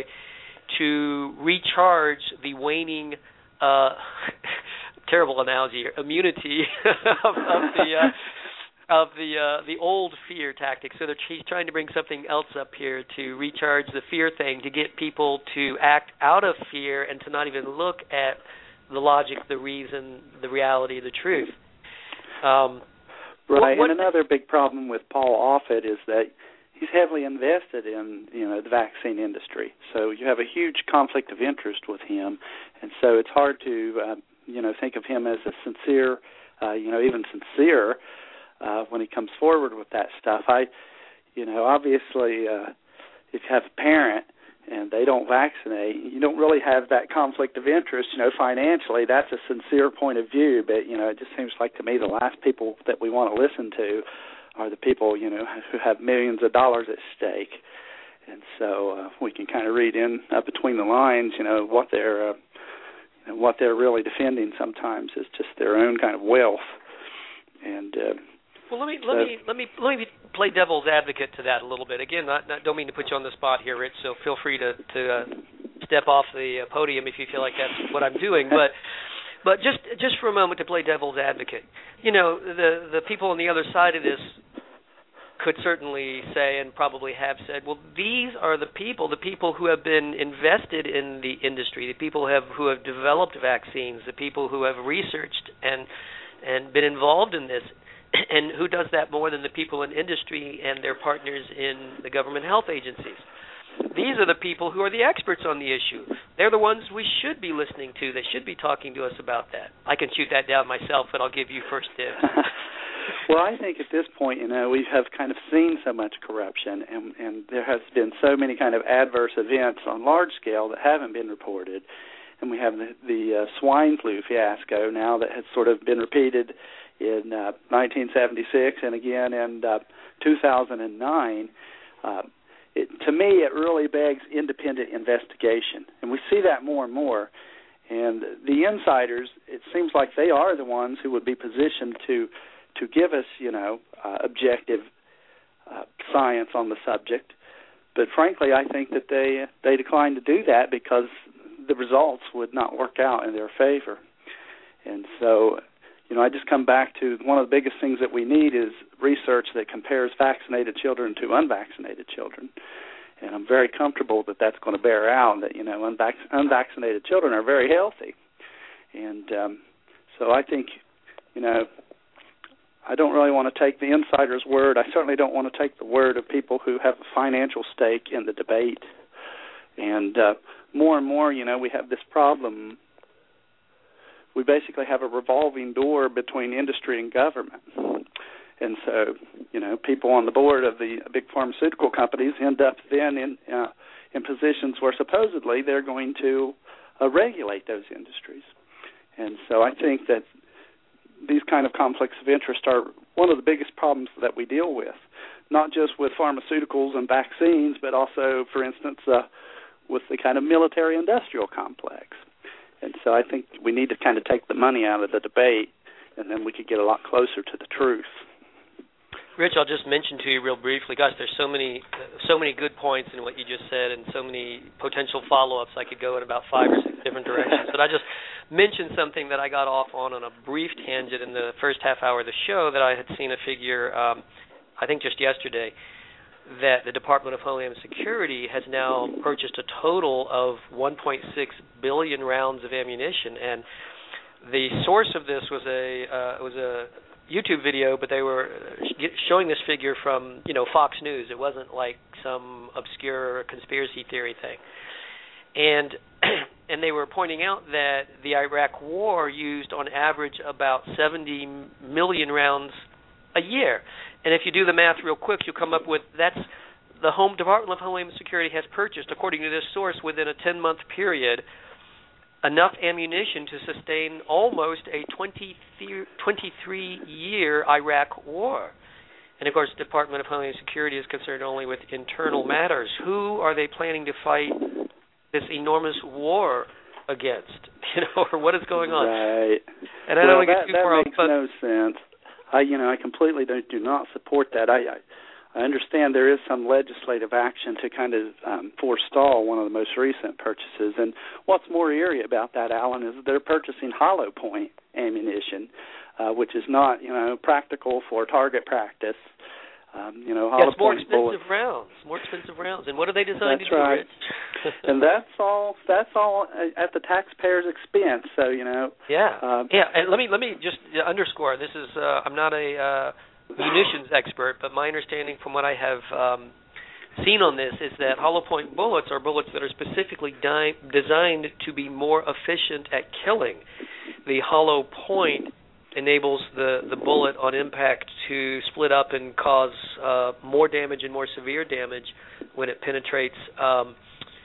to recharge the waning. Uh, terrible analogy, immunity of, of the uh, of the uh, the old fear tactic. So that he's trying to bring something else up here to recharge the fear thing, to get people to act out of fear and to not even look at the logic, the reason, the reality, the truth. Um, right, what, what, and another big problem with Paul Offit is that he's heavily invested in, you know, the vaccine industry. So you have a huge conflict of interest with him, and so it's hard to uh, you know, think of him as a sincere, uh, you know, even sincere uh, when he comes forward with that stuff. I, you know, obviously, uh, if you have a parent and they don't vaccinate, you don't really have that conflict of interest. You know, financially, that's a sincere point of view. But you know, it just seems like to me the last people that we want to listen to are the people, you know, who have millions of dollars at stake. And so uh, we can kind of read in uh, between the lines, you know, what they're. Uh, And what they're really defending sometimes is just their own kind of wealth. And uh, well, let me so, let me let me let me play devil's advocate to that a little bit. Again, not, not, don't mean to put you on the spot here, Rich. So feel free to to uh, step off the podium if you feel like that's what I'm doing. But but just just for a moment to play devil's advocate. You know, the the people on the other side of this could certainly say, and probably have said, well, these are the people, the people who have been invested in the industry, the people who have who have developed vaccines, the people who have researched and and been involved in this, and who does that more than the people in industry and their partners in the government health agencies? These are the people who are the experts on the issue. They're the ones we should be listening to. They should be talking to us about that. I can shoot that down myself, and I'll give you first dibs. Well, I think at this point, you know, we have kind of seen so much corruption, and, and there has been so many kind of adverse events on large scale that haven't been reported. And we have the, the uh, swine flu fiasco now that has sort of been repeated in uh, nineteen seventy-six and again in uh, two thousand nine. Uh, it, to me, it really begs independent investigation. And we see that more and more. And the insiders, it seems like they are the ones who would be positioned to to give us, you know, uh, objective uh, science on the subject. But frankly, I think that they they decline to do that because the results would not work out in their favor. And so, you know, I just come back to one of the biggest things that we need is research that compares vaccinated children to unvaccinated children. And I'm very comfortable that that's going to bear out, that, you know, unvac- unvaccinated children are very healthy. And um, so I think, you know, I don't really want to take the insider's word. I certainly don't want to take the word of people who have a financial stake in the debate. And uh, more and more, you know, we have this problem. We basically have a revolving door between industry and government. And so, you know, people on the board of the big pharmaceutical companies end up then in uh, in positions where supposedly they're going to uh, regulate those industries. And so I think that these kind of conflicts of interest are one of the biggest problems that we deal with, not just with pharmaceuticals and vaccines, but also, for instance, uh, with the kind of military-industrial complex. And so I think we need to kind of take the money out of the debate, and then we could get a lot closer to the truth. Rich, I'll just mention to you real briefly, gosh, there's so many so many good points in what you just said and so many potential follow-ups. I could go in about five or six different directions. But I just mentioned something that I got off on on a brief tangent in the first half hour of the show that I had seen a figure, um, I think just yesterday, that the Department of Homeland Security has now purchased a total of one point six billion rounds of ammunition. And the source of this was a uh, was a YouTube video, but they were showing this figure from, you know, Fox News. It wasn't like some obscure conspiracy theory thing. And and they were pointing out that the Iraq War used on average about seventy million rounds a year. And if you do the math real quick, you come up with that's the Home Department of Homeland Security has purchased, according to this source, within a ten-month period, enough ammunition to sustain almost a twenty-three year Iraq war. And, of course, the Department of Homeland Security is concerned only with internal matters. Who are they planning to fight this enormous war against? You know, or what is going on? Right. And I well, don't that, get too that far makes off, but no sense. I, you know, I completely do, do not support that. I, I I understand there is some legislative action to kind of um, forestall one of the most recent purchases. And what's more eerie about that, Alan, is they're purchasing hollow point ammunition, uh, which is not, you know, practical for target practice. Um, you know, hollow yes, more point expensive bullets. rounds, more expensive rounds. And what are they designed That's to do, right. Rich? And that's all. That's all at the taxpayer's expense. So you know. Yeah. Um, yeah. And let me let me just underscore. This is uh, I'm not a uh, munitions expert, but my understanding from what I have um, seen on this is that hollow point bullets are bullets that are specifically di- designed to be more efficient at killing. The hollow point enables the, the bullet on impact to split up and cause uh, more damage and more severe damage when it penetrates um,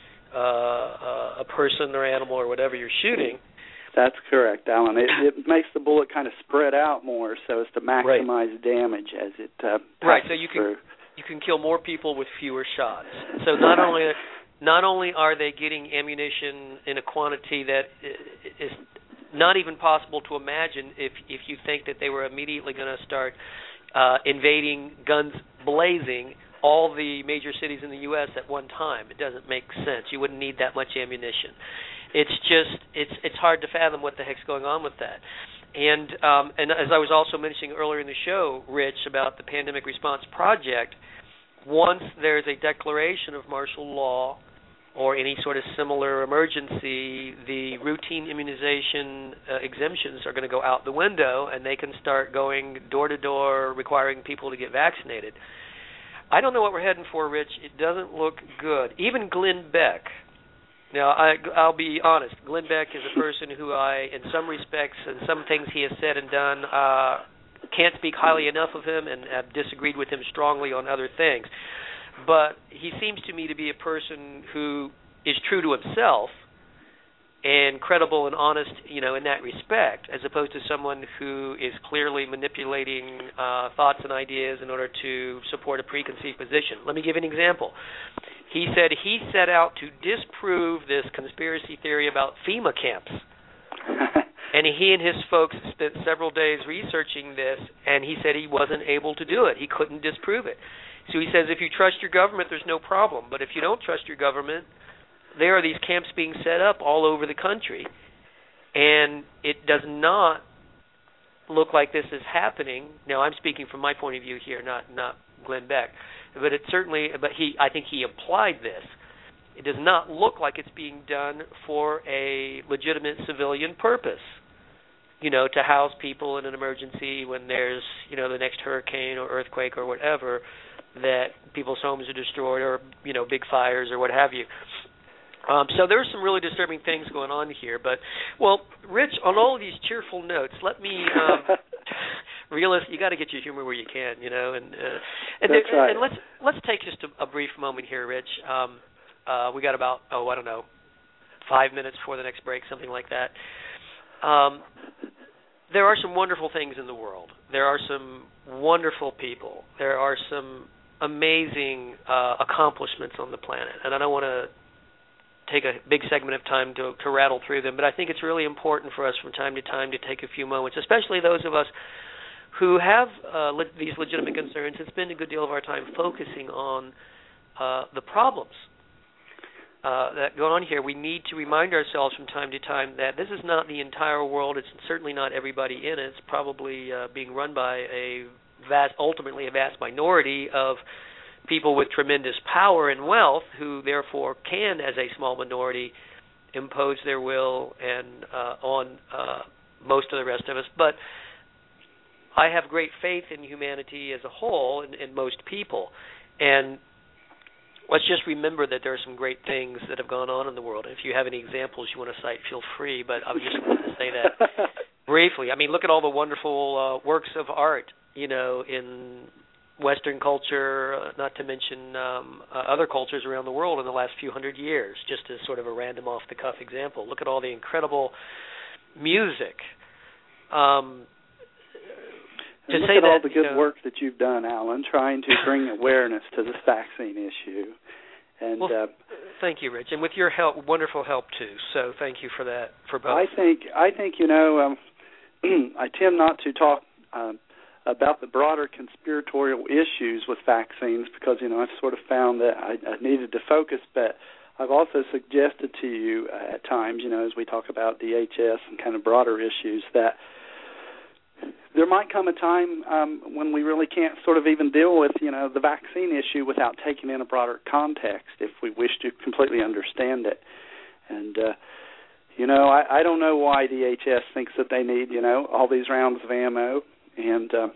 uh, a person or animal or whatever you're shooting. That's correct, Alan. It, it makes the bullet kind of spread out more so as to maximize right. damage as it uh, passes right. So you can through. you can kill more people with fewer shots. So not only not only are they getting ammunition in a quantity that is not even possible to imagine if if you think that they were immediately going to start uh, invading, guns blazing, all the major cities in the U S at one time. It doesn't make sense. You wouldn't need that much ammunition. It's just it's it's hard to fathom what the heck's going on with that. And um, and as I was also mentioning earlier in the show, Rich, about the Pandemic Response Project, once there's a declaration of martial law or any sort of similar emergency, the routine immunization uh, exemptions are going to go out the window, and they can start going door to door, requiring people to get vaccinated. I don't know what we're heading for, Rich. It doesn't look good. Even Glenn Beck. Now, I, I'll be honest. Glenn Beck is a person who I, in some respects, and some things he has said and done, uh, can't speak highly enough of him, and have disagreed with him strongly on other things. But he seems to me to be a person who is true to himself and credible and honest, you know, in that respect, as opposed to someone who is clearly manipulating uh, thoughts and ideas in order to support a preconceived position. Let me give an example. He said he set out to disprove this conspiracy theory about FEMA camps. And he and his folks spent several days researching this, and he said he wasn't able to do it. He couldn't disprove it. So he says if you trust your government, there's no problem. But if you don't trust your government, there are these camps being set up all over the country. And it does not look like this is happening. Now, I'm speaking from my point of view here, not not Glenn Beck. But it certainly, but he, I think he applied this. It does not look like it's being done for a legitimate civilian purpose, you know, to house people in an emergency when there's, you know, the next hurricane or earthquake or whatever, that people's homes are destroyed or, you know, big fires or what have you. Um, so there's some really disturbing things going on here. But, well, Rich, on all of these cheerful notes, let me um, realist. You got to get your humor where you can, you know. And uh, and, That's there, right. and let's let's take just a, a brief moment here, Rich. Um, uh, we got about oh I don't know five minutes before the next break, something like that. Um, there are some wonderful things in the world. There are some wonderful people. There are some amazing uh, accomplishments on the planet, and I don't want to take a big segment of time to, to rattle through them, but I think it's really important for us from time to time to take a few moments, especially those of us who have uh, le- these legitimate concerns and spend a good deal of our time focusing on uh, the problems uh, that go on here. We need to remind ourselves from time to time that this is not the entire world. It's certainly not everybody in it. It's probably uh, being run by a vast, ultimately a vast minority of people with tremendous power and wealth who therefore can, as a small minority, impose their will and uh, on uh, most of the rest of us. But I have great faith in humanity as a whole and, and most people. And let's just remember that there are some great things that have gone on in the world. If you have any examples you want to cite, feel free, but I would just want to say that briefly. I mean, look at all the wonderful uh, works of art, you know, in Western culture, uh, not to mention um, uh, other cultures around the world in the last few hundred years, just as sort of a random off-the-cuff example. Look at all the incredible music. Um, to and look say at that, all the good you know, work that you've done, Alan, trying to bring awareness to this vaccine issue. And well, uh, thank you, Rich, and with your help, wonderful help too. So thank you for that, for both. I think, I think you know, um, I tend not to talk Um, about the broader conspiratorial issues with vaccines because, you know, I've sort of found that I, I needed to focus, but I've also suggested to you uh, at times, you know, as we talk about D H S and kind of broader issues, that there might come a time um, when we really can't sort of even deal with, you know, the vaccine issue without taking in a broader context if we wish to completely understand it. And, uh, you know, I, I don't know why D H S thinks that they need, you know, all these rounds of ammo. And uh,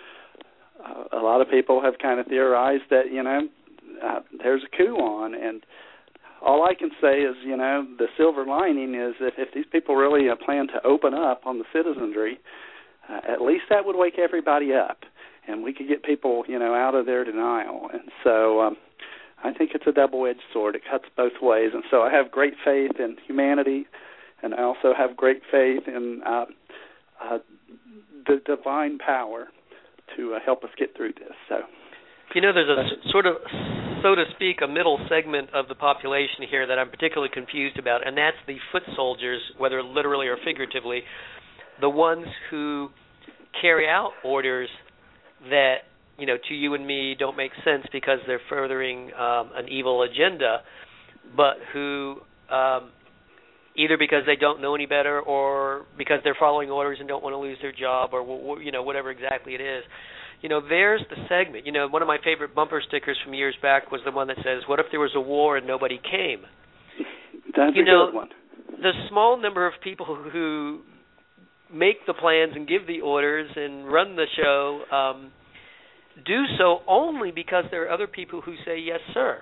a lot of people have kind of theorized that, you know, uh, there's a coup on. And all I can say is, you know, the silver lining is that if these people really uh, plan to open up on the citizenry, uh, at least that would wake everybody up. And we could get people, you know, out of their denial. And so um, I think it's a double-edged sword. It cuts both ways. And so I have great faith in humanity, and I also have great faith in uh, uh the divine power to uh, help us get through this. So, you know, there's a sort of, so to speak, a middle segment of the population here that I'm particularly confused about, and that's the foot soldiers, whether literally or figuratively, the ones who carry out orders that, you know, to you and me don't make sense because they're furthering um, an evil agenda, but who um, either because they don't know any better or because they're following orders and don't want to lose their job or, you know, whatever exactly it is. You know, there's the segment. You know, one of my favorite bumper stickers from years back was the one that says, what if there was a war and nobody came? That's you a know, good one. The small number of people who make the plans and give the orders and run the show um, do so only because there are other people who say, yes, sir.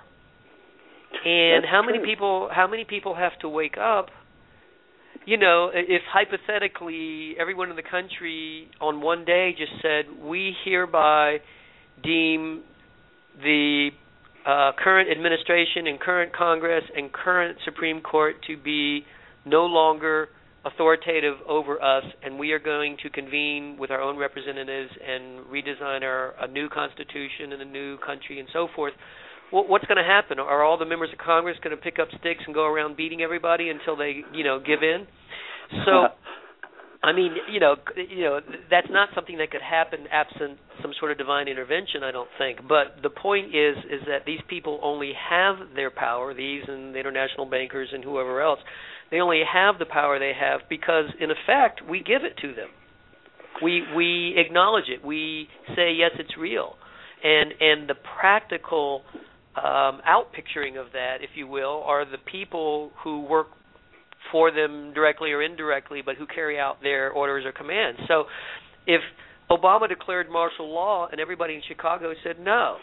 And That's how true. many people how many people have to wake up? You know, if hypothetically everyone in the country on one day just said, we hereby deem the uh, current administration and current Congress and current Supreme Court to be no longer authoritative over us, and we are going to convene with our own representatives and redesign our a new constitution and a new country and so forth, well, what's going to happen? Are all the members of Congress going to pick up sticks and go around beating everybody until they, you know, give in? So I mean, you know, you know, that's not something that could happen absent some sort of divine intervention, I don't think. But the point is, is that these people only have their power, these and the international bankers and whoever else, they only have the power they have because, in effect, we give it to them. We we acknowledge it. We say, yes, it's real. And and the practical um, outpicturing of that, if you will, are the people who work for them directly or indirectly, but who carry out their orders or commands. So if Obama declared martial law and everybody in Chicago said no,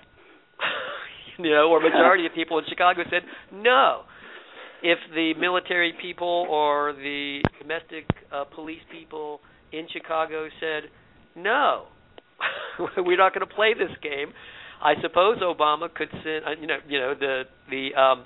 you know, or majority of people in Chicago said no, if the military people or the domestic uh, police people in Chicago said no, we're not going to play this game, I suppose Obama could send, uh, you know, you know, the the um,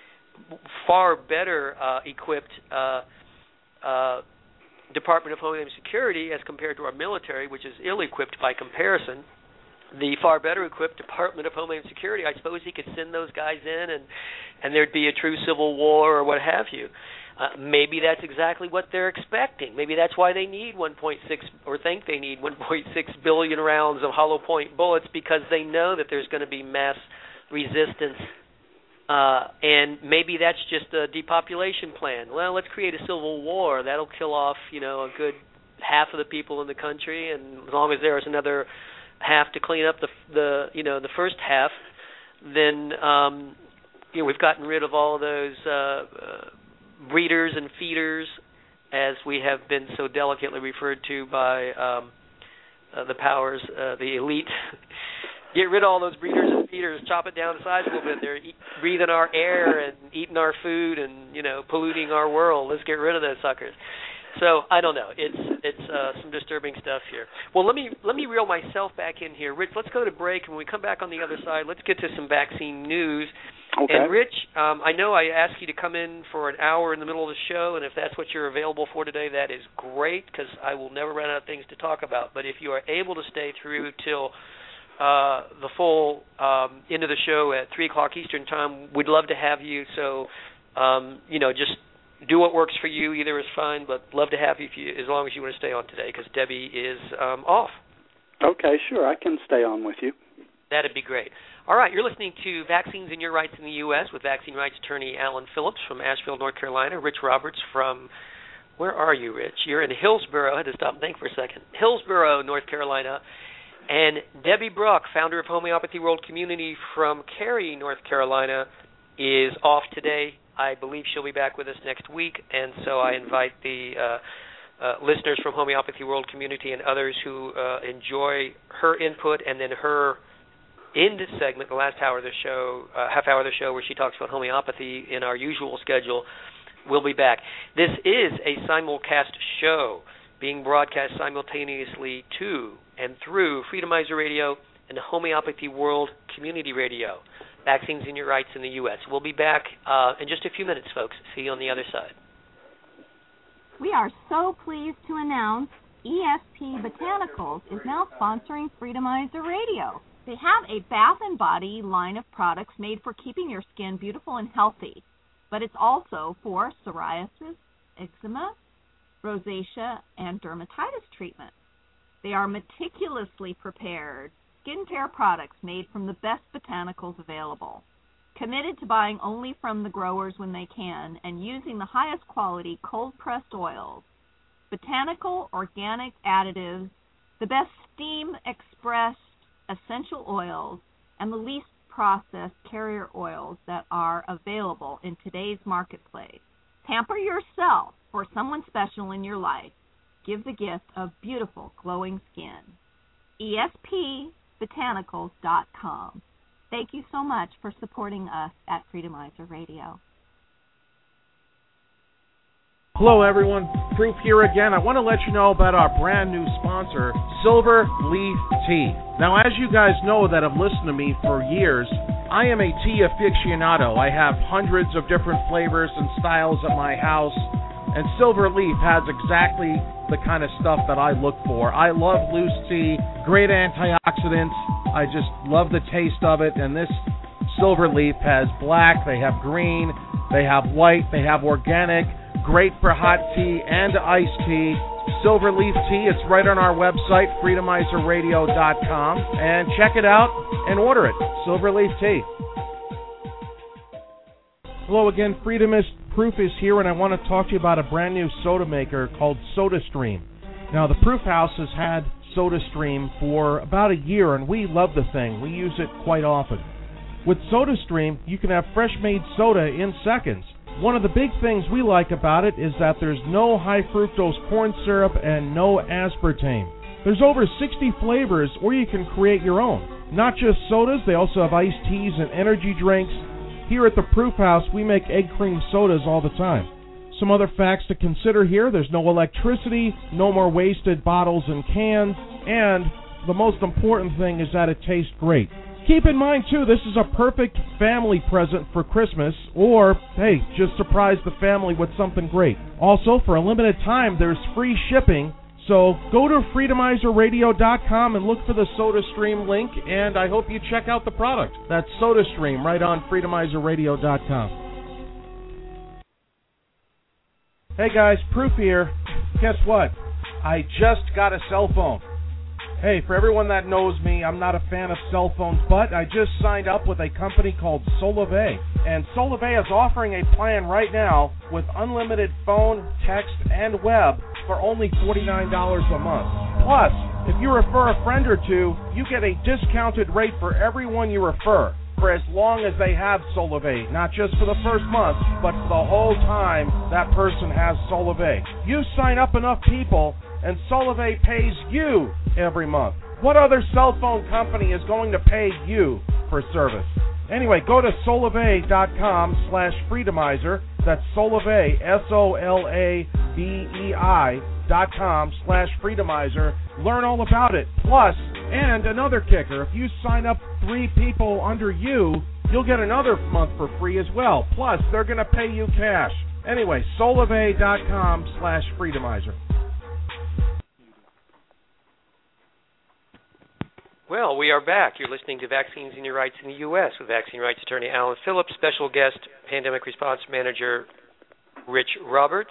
far better uh, equipped uh, uh, Department of Homeland Security as compared to our military, which is ill-equipped by comparison. The far better equipped Department of Homeland Security, I suppose he could send those guys in and, and there'd be a true civil war or what have you. Uh, maybe that's exactly what they're expecting. Maybe that's why they need one point six or think they need one point six billion rounds of hollow point bullets, because they know that there's going to be mass resistance. Uh, and maybe that's just a depopulation plan. Well, let's create a civil war. That'll kill off, you know, a good half of the people in the country, and as long as there's another half to clean up the, the you know, the first half, then um, you know, we've gotten rid of all of those uh, uh, breeders and feeders, as we have been so delicately referred to by um, uh, the powers, uh, the elite. Get rid of all those breeders and feeders, chop it down to size a little bit. They're eat, breathing our air and eating our food and, you know, polluting our world. Let's get rid of those suckers. So I don't know. It's it's uh, some disturbing stuff here. Well, let me let me reel myself back in here. Rich, let's go to break. When we come back on the other side, let's get to some vaccine news. Okay. And Rich, um, I know I asked you to come in for an hour in the middle of the show, and if that's what you're available for today, that is great, because I will never run out of things to talk about. But if you are able to stay through till Uh, the full um, end of the show at three o'clock Eastern Time, we'd love to have you. So, um, you know, just do what works for you. Either is fine, but love to have you, if you as long as you want to stay on today, because Debbie is um, off. Okay, sure. I can stay on with you. That'd be great. All right, you're listening to Vaccines and Your Rights in the U S with vaccine rights attorney Alan Phillips from Asheville, North Carolina, Rich Roberts from, where are you, Rich? You're in Hillsborough. I had to stop and think for a second. Hillsborough, North Carolina. And Debbie Bruck, founder of Homeopathy World Community from Cary, North Carolina, is off today. I believe she'll be back with us next week, and so I invite the uh, uh, listeners from Homeopathy World Community and others who uh, enjoy her input, and then her end segment, the last hour of the show, uh, half hour of the show, where she talks about homeopathy in our usual schedule. We'll be back. This is a simulcast show being broadcast simultaneously to and through Freedomizer Radio and Homeopathy World Community Radio. Vaccines and Your Rights in the U S. We'll be back uh, in just a few minutes, folks. See you on the other side. We are so pleased to announce E S P Botanicals is now sponsoring Freedomizer Radio. They have a bath and body line of products made for keeping your skin beautiful and healthy, but it's also for psoriasis, eczema, rosacea, and dermatitis treatment. They are meticulously prepared skincare products made from the best botanicals available, committed to buying only from the growers when they can, and using the highest quality cold-pressed oils, botanical organic additives, the best steam-expressed essential oils, and the least processed carrier oils that are available in today's marketplace. Pamper yourself or someone special in your life. Give the gift of beautiful, glowing skin. E S P botanicals dot com. Thank you so much for supporting us at Freedomizer Radio. Hello, everyone. Proof here again. I want to let you know about our brand new sponsor, Silver Leaf Tea. Now, as you guys know that have listened to me for years, I am a tea aficionado. I have hundreds of different flavors and styles at my house, and Silver Leaf has exactly the kind of stuff that I look for. I love loose tea, great antioxidants. I just love the taste of it, and this Silver Leaf has black, they have green, they have white, they have organic, great for hot tea and iced tea. Silverleaf tea, it's right on our website, freedomizer radio dot com. And check it out and order it. Silverleaf tea. Hello again, Freedomist Proof is here, and I want to talk to you about a brand new soda maker called SodaStream. Now, the Proof House has had SodaStream for about a year, and we love the thing. We use it quite often. With SodaStream, you can have fresh-made soda in seconds. One of the big things we like about it is that there's no high-fructose corn syrup and no aspartame. There's over sixty flavors, or you can create your own. Not just sodas, they also have iced teas and energy drinks. Here at the Proof House, we make egg cream sodas all the time. Some other facts to consider here: there's no electricity, no more wasted bottles and cans, and the most important thing is that it tastes great. Keep in mind, too, this is a perfect family present for Christmas, or, hey, just surprise the family with something great. Also, for a limited time, there's free shipping, so go to freedomizer radio dot com and look for the SodaStream link, and I hope you check out the product. That's SodaStream right on freedomizer radio dot com. Hey guys, Proof here. Guess what? I just got a cell phone. Hey, for everyone that knows me, I'm not a fan of cell phones, but I just signed up with a company called Solivay. And Solivay is offering a plan right now with unlimited phone, text, and web for only forty-nine dollars a month. Plus, if you refer a friend or two, you get a discounted rate for everyone you refer for as long as they have Solivay. Not just for the first month, but for the whole time that person has Solivay. You sign up enough people, and Solivay pays you every month. What other cell phone company is going to pay you for service? Anyway, go to solivay dot com slash freedomizer. That's Solivay, S O L A V E I dot com slash freedomizer. Learn all about it. Plus, and another kicker, if you sign up three people under you, you'll get another month for free as well. Plus, they're going to pay you cash. Anyway, solivay dot com slash freedomizer. Well, we are back. You're listening to Vaccines and Your Rights in the U S with Vaccine Rights Attorney Alan Phillips, special guest, Pandemic Response Manager Rich Roberts.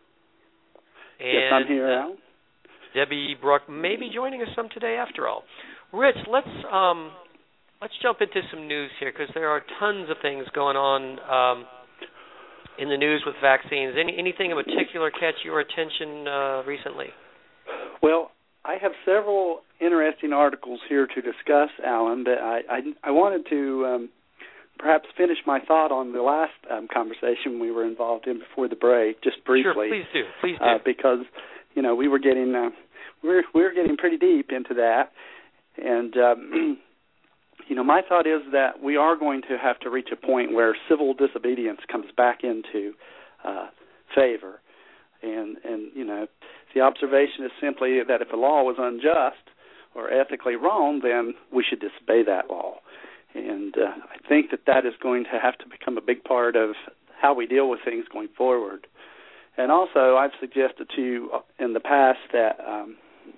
And yes, I'm here, Alan. Debbie Bruck may be joining us some today after all. Rich, let's um, let's jump into some news here, because there are tons of things going on um, in the news with vaccines. Any anything in particular catch your attention uh, recently? Well, I have several interesting articles here to discuss, Alan, but I, I, I wanted to um, perhaps finish my thought on the last um, conversation we were involved in before the break, just briefly. Sure, please do, please do. Uh, because, you know, we were getting uh, we were, we were getting pretty deep into that, and um, you know, my thought is that we are going to have to reach a point where civil disobedience comes back into uh, favor, and and you know. The observation is simply that if a law was unjust or ethically wrong, then we should disobey that law. And uh, I think that that is going to have to become a big part of how we deal with things going forward. And also, I've suggested to you in the past that, um,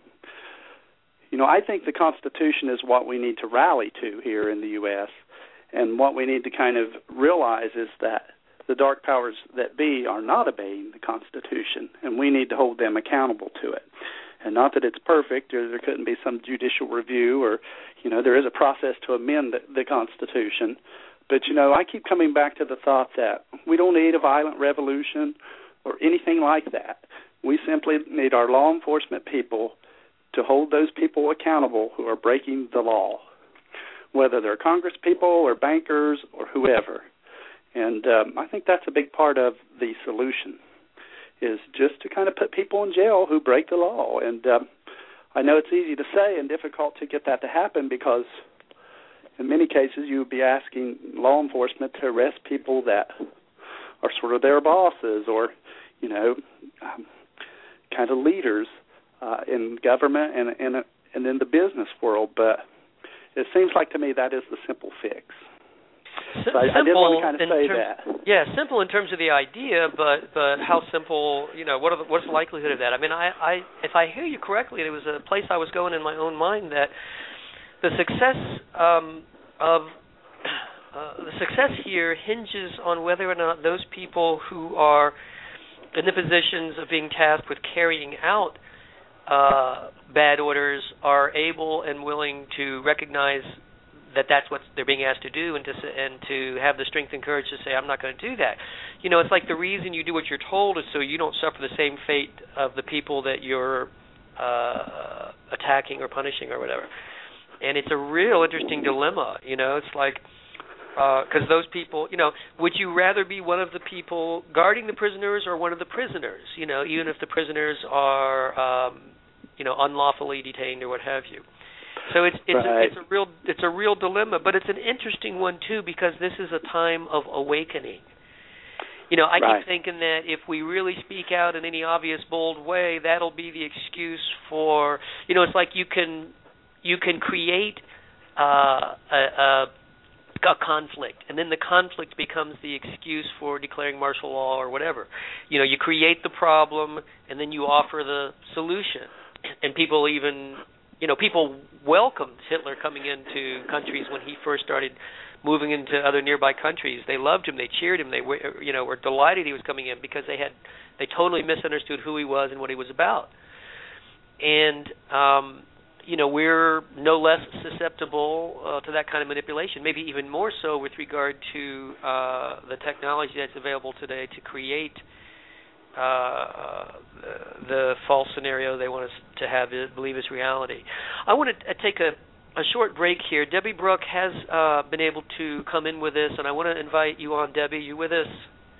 you know, I think the Constitution is what we need to rally to here in the U S, and what we need to kind of realize is that the dark powers that be are not obeying the Constitution, and we need to hold them accountable to it. And not that it's perfect, or there couldn't be some judicial review, or, you know, there is a process to amend the, the Constitution. But, you know, I keep coming back to the thought that we don't need a violent revolution or anything like that. We simply need our law enforcement people to hold those people accountable who are breaking the law, whether they're Congress people or bankers or whoever. And um, I think that's a big part of the solution, is just to kind of put people in jail who break the law. And um, I know it's easy to say and difficult to get that to happen, because in many cases you would be asking law enforcement to arrest people that are sort of their bosses, or, you know, um, kind of leaders uh, in government and, and, and in the business world. But it seems like to me that is the simple fix. So I, I did want to kind of say terms, that. Yeah, simple in terms of the idea, but but how simple, you know, what are the, what's the likelihood of that? I mean, I, I if I hear you correctly, there was a place I was going in my own mind that the success um, of uh, the success here hinges on whether or not those people who are in the positions of being tasked with carrying out uh, bad orders are able and willing to recognize that that's what they're being asked to do, and to and to have the strength and courage to say, I'm not going to do that. You know, it's like the reason you do what you're told is so you don't suffer the same fate of the people that you're uh, attacking or punishing or whatever. And it's a real interesting dilemma, you know. It's like, because uh, those people, you know, would you rather be one of the people guarding the prisoners or one of the prisoners, you know, even if the prisoners are, um, you know, unlawfully detained or what have you. So it's it's, right. a, it's a real it's a real dilemma, but it's an interesting one too, because this is a time of awakening. You know, I right. keep thinking that if we really speak out in any obvious, bold way, that'll be the excuse for, you know, it's like you can you can create uh, a, a a conflict, and then the conflict becomes the excuse for declaring martial law or whatever. You know, you create the problem, and then you offer the solution, and people even. You know, people welcomed Hitler coming into countries when he first started moving into other nearby countries. They loved him. They cheered him. They were, you know, were delighted he was coming in because they had they totally misunderstood who he was and what he was about. And um, you know, we're no less susceptible uh, to that kind of manipulation. Maybe even more so with regard to uh, the technology that's available today to create. Uh, the, the false scenario they want us to have believe is reality. I want to take a, a short break here. Debbie Brooke has uh, been able to come in with us, and I want to invite you on, Debbie. You with us?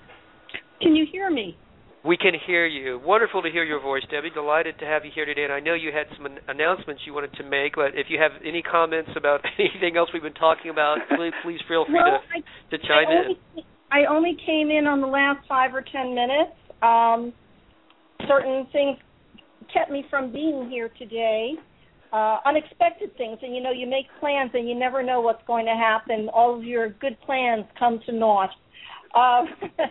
Can you hear me? We can hear you. Wonderful to hear your voice, Debbie. Delighted to have you here today, and I know you had some an- announcements you wanted to make, but if you have any comments about anything else we've been talking about, please, please feel free well, to, I, to chime I only, in. I only came in on the last five or ten minutes. Um, certain things kept me from being here today, uh, unexpected things. And, you know, you make plans and you never know what's going to happen. All of your good plans come to naught. Uh,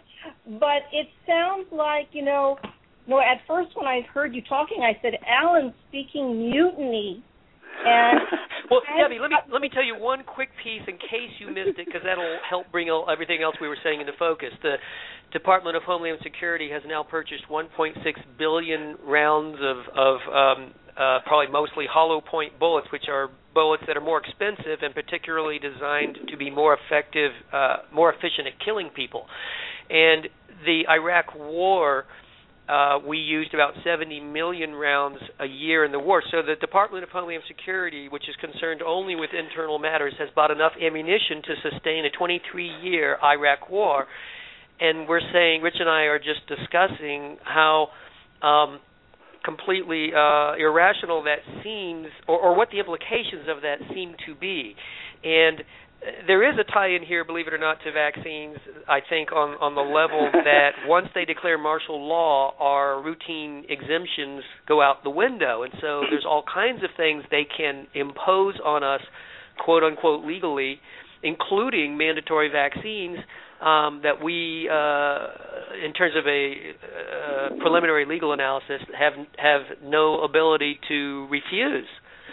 but it sounds like, you know, you know, at first when I heard you talking, I said, Alan's speaking mutiny. And well, Debbie, let me let me tell you one quick piece in case you missed it, because that'll help bring everything else we were saying into focus. The Department of Homeland Security has now purchased one point six billion rounds of of um, uh, probably mostly hollow point bullets, which are bullets that are more expensive and particularly designed to be more effective, uh, more efficient at killing people. And the Iraq War. Uh, we used about seventy million rounds a year in the war. So the Department of Homeland Security, which is concerned only with internal matters, has bought enough ammunition to sustain a twenty-three year Iraq war. And we're saying, Rich and I are just discussing how um, completely uh, irrational that seems, or, or what the implications of that seem to be. And there is a tie-in here, believe it or not, to vaccines, I think, on, on the level that once they declare martial law, our routine exemptions go out the window. And so there's all kinds of things they can impose on us, quote-unquote, legally, including mandatory vaccines um, that we, uh, in terms of a uh, preliminary legal analysis, have have no ability to refuse.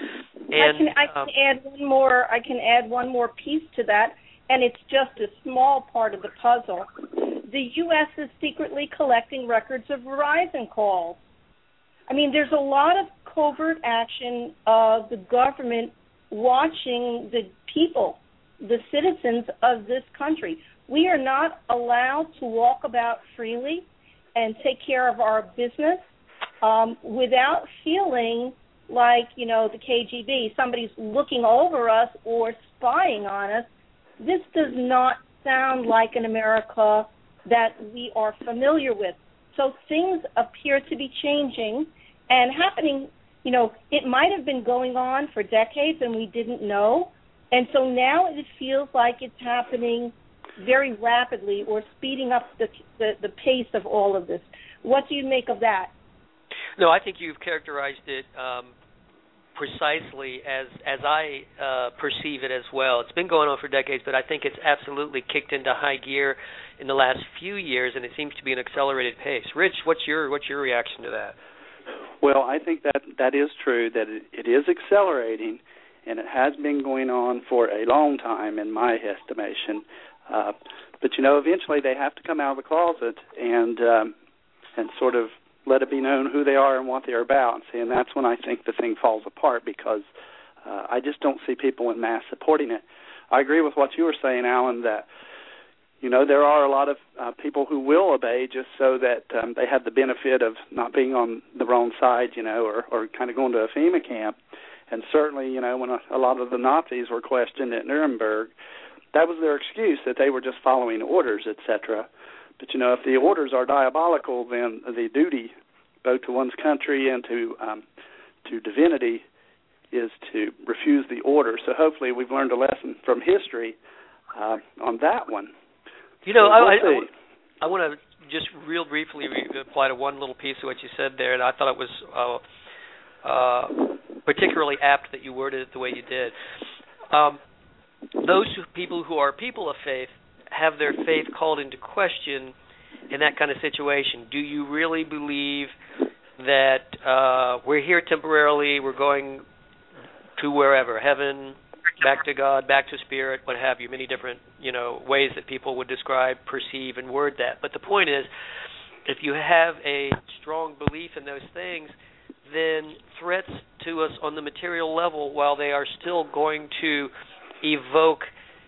And, I can, I can um, add one more. I can add one more piece to that, and it's just a small part of the puzzle. The U S is secretly collecting records of Verizon calls. I mean, there's a lot of covert action of the government watching the people, the citizens of this country. We are not allowed to walk about freely and take care of our business um, without feeling like, you know, the K G B, somebody's looking over us or spying on us. This does not sound like an America that we are familiar with. So things appear to be changing and happening. You know, it might have been going on for decades and we didn't know. And so now it feels like it's happening very rapidly or speeding up the, the, the pace of all of this. What do you make of that? No, I think you've characterized it um, precisely as as I uh, perceive it as well. It's been going on for decades, but I think it's absolutely kicked into high gear in the last few years, and it seems to be an accelerated pace. Rich, what's your what's your reaction to that? Well, I think that that is true, that it, it is accelerating, and it has been going on for a long time, in my estimation. Uh, but, you know, eventually they have to come out of the closet and um, and sort of let it be known who they are and what they're about. See, and that's when I think the thing falls apart, because uh, I just don't see people in mass supporting it. I agree with what you were saying, Alan, that, you know, there are a lot of uh, people who will obey just so that um, they have the benefit of not being on the wrong side, you know, or, or kind of going to a FEMA camp. And certainly, you know, when a, a lot of the Nazis were questioned at Nuremberg, that was their excuse, that they were just following orders, et cetera. But, you know, if the orders are diabolical, then the duty, both to one's country and to um, to divinity, is to refuse the order. So hopefully we've learned a lesson from history uh, on that one. You know, so I, we'll I, I want to just real briefly reply to one little piece of what you said there, and I thought it was uh, uh, particularly apt that you worded it the way you did. Um, those who, people who are people of faith have their faith called into question in that kind of situation. Do you really believe that uh, we're here temporarily, we're going to wherever, heaven, back to God, back to spirit, what have you, many different, you know, ways that people would describe, perceive, and word that. But the point is, if you have a strong belief in those things, then threats to us on the material level, while they are still going to evoke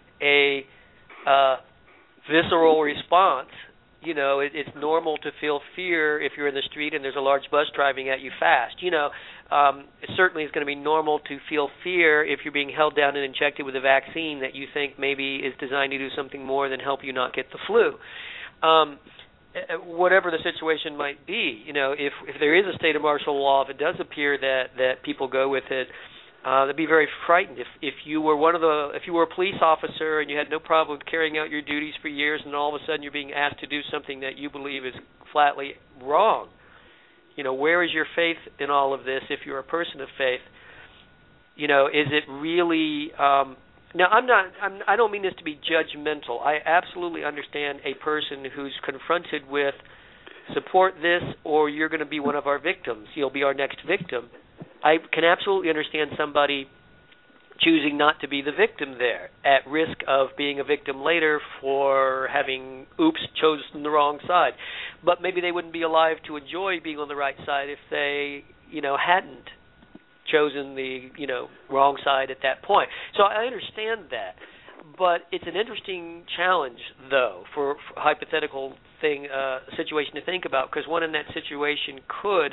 a uh, visceral response, you know, it, it's normal to feel fear if you're in the street and there's a large bus driving at you fast. You know, um, it certainly is going to be normal to feel fear if you're being held down and injected with a vaccine that you think maybe is designed to do something more than help you not get the flu. Um, whatever the situation might be, you know, if if there is a state of martial law, if it does appear that, that people go with it, Uh, they'd be very frightened. If if you were one of the if you were a police officer and you had no problem with carrying out your duties for years, and all of a sudden you're being asked to do something that you believe is flatly wrong, you know, where is your faith in all of this? If you're a person of faith, you know, is it really? Um, now, I'm not. I'm, I don't mean this to be judgmental. I absolutely understand a person who's confronted with support this, or you're going to be one of our victims. You'll be our next victim. I can absolutely understand somebody choosing not to be the victim there, at risk of being a victim later for having, oops, chosen the wrong side. But maybe they wouldn't be alive to enjoy being on the right side if they, you know, hadn't chosen the, you know, wrong side at that point. So I understand that. But it's an interesting challenge, though, for, for a hypothetical thing, uh, situation to think about, because one in that situation could,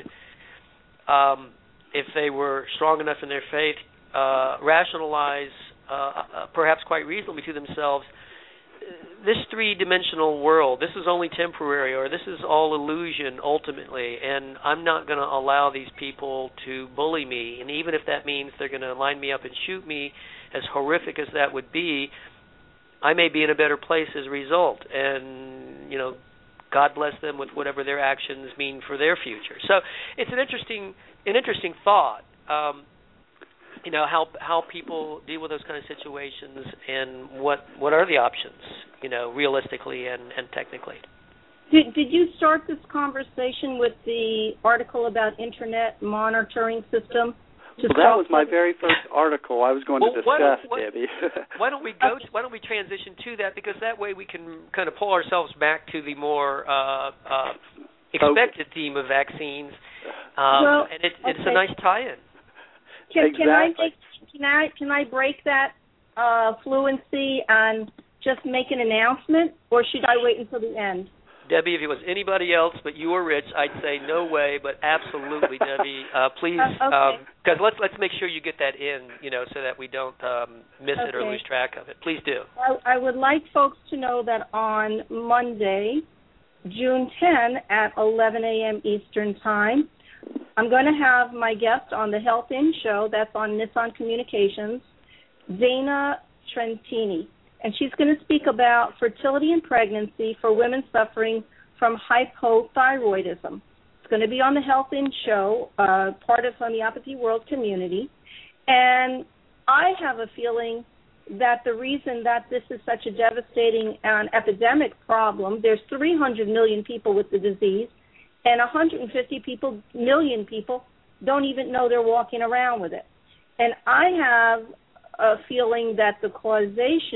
um, if they were strong enough in their faith, uh, rationalize, uh, uh, perhaps quite reasonably to themselves, this three-dimensional world, this is only temporary, or this is all illusion ultimately, and I'm not going to allow these people to bully me. And even if that means they're going to line me up and shoot me, as horrific as that would be, I may be in a better place as a result. And, you know, God bless them with whatever their actions mean for their future. So it's an interesting, an interesting thought. Um, you know, how how people deal with those kind of situations, and what what are the options, you know, realistically and, and technically. Did did you start this conversation with the article about internet monitoring system? Well, that was my very first article I was going well, to why discuss, don't, why, Debbie. why don't we go? To, why don't we transition to that? Because that way we can kind of pull ourselves back to the more uh, uh, expected okay. theme of vaccines, um, well, and it, okay. it's a nice tie-in. Can, exactly. can I make, can I can I break that uh, fluency and just make an announcement, or should I wait until the end? Debbie, if it was anybody else but you or Rich, I'd say no way, but absolutely, Debbie. Uh, please, because uh, okay. um, let's let's make sure you get that in, you know, so that we don't um, miss okay. it or lose track of it. Please do. I, I would like folks to know that on Monday, June tenth at eleven a.m. Eastern Time, I'm going to have my guest on the Health In Show. That's on Nissan Communications, Dana Trentini. And she's going to speak about fertility and pregnancy for women suffering from hypothyroidism. It's going to be on the Health In Show, uh, part of Homeopathy World community. And I have a feeling that the reason that this is such a devastating and epidemic problem, there's three hundred million people with the disease, and one hundred fifty people, million people don't even know they're walking around with it. And I have a feeling that the causation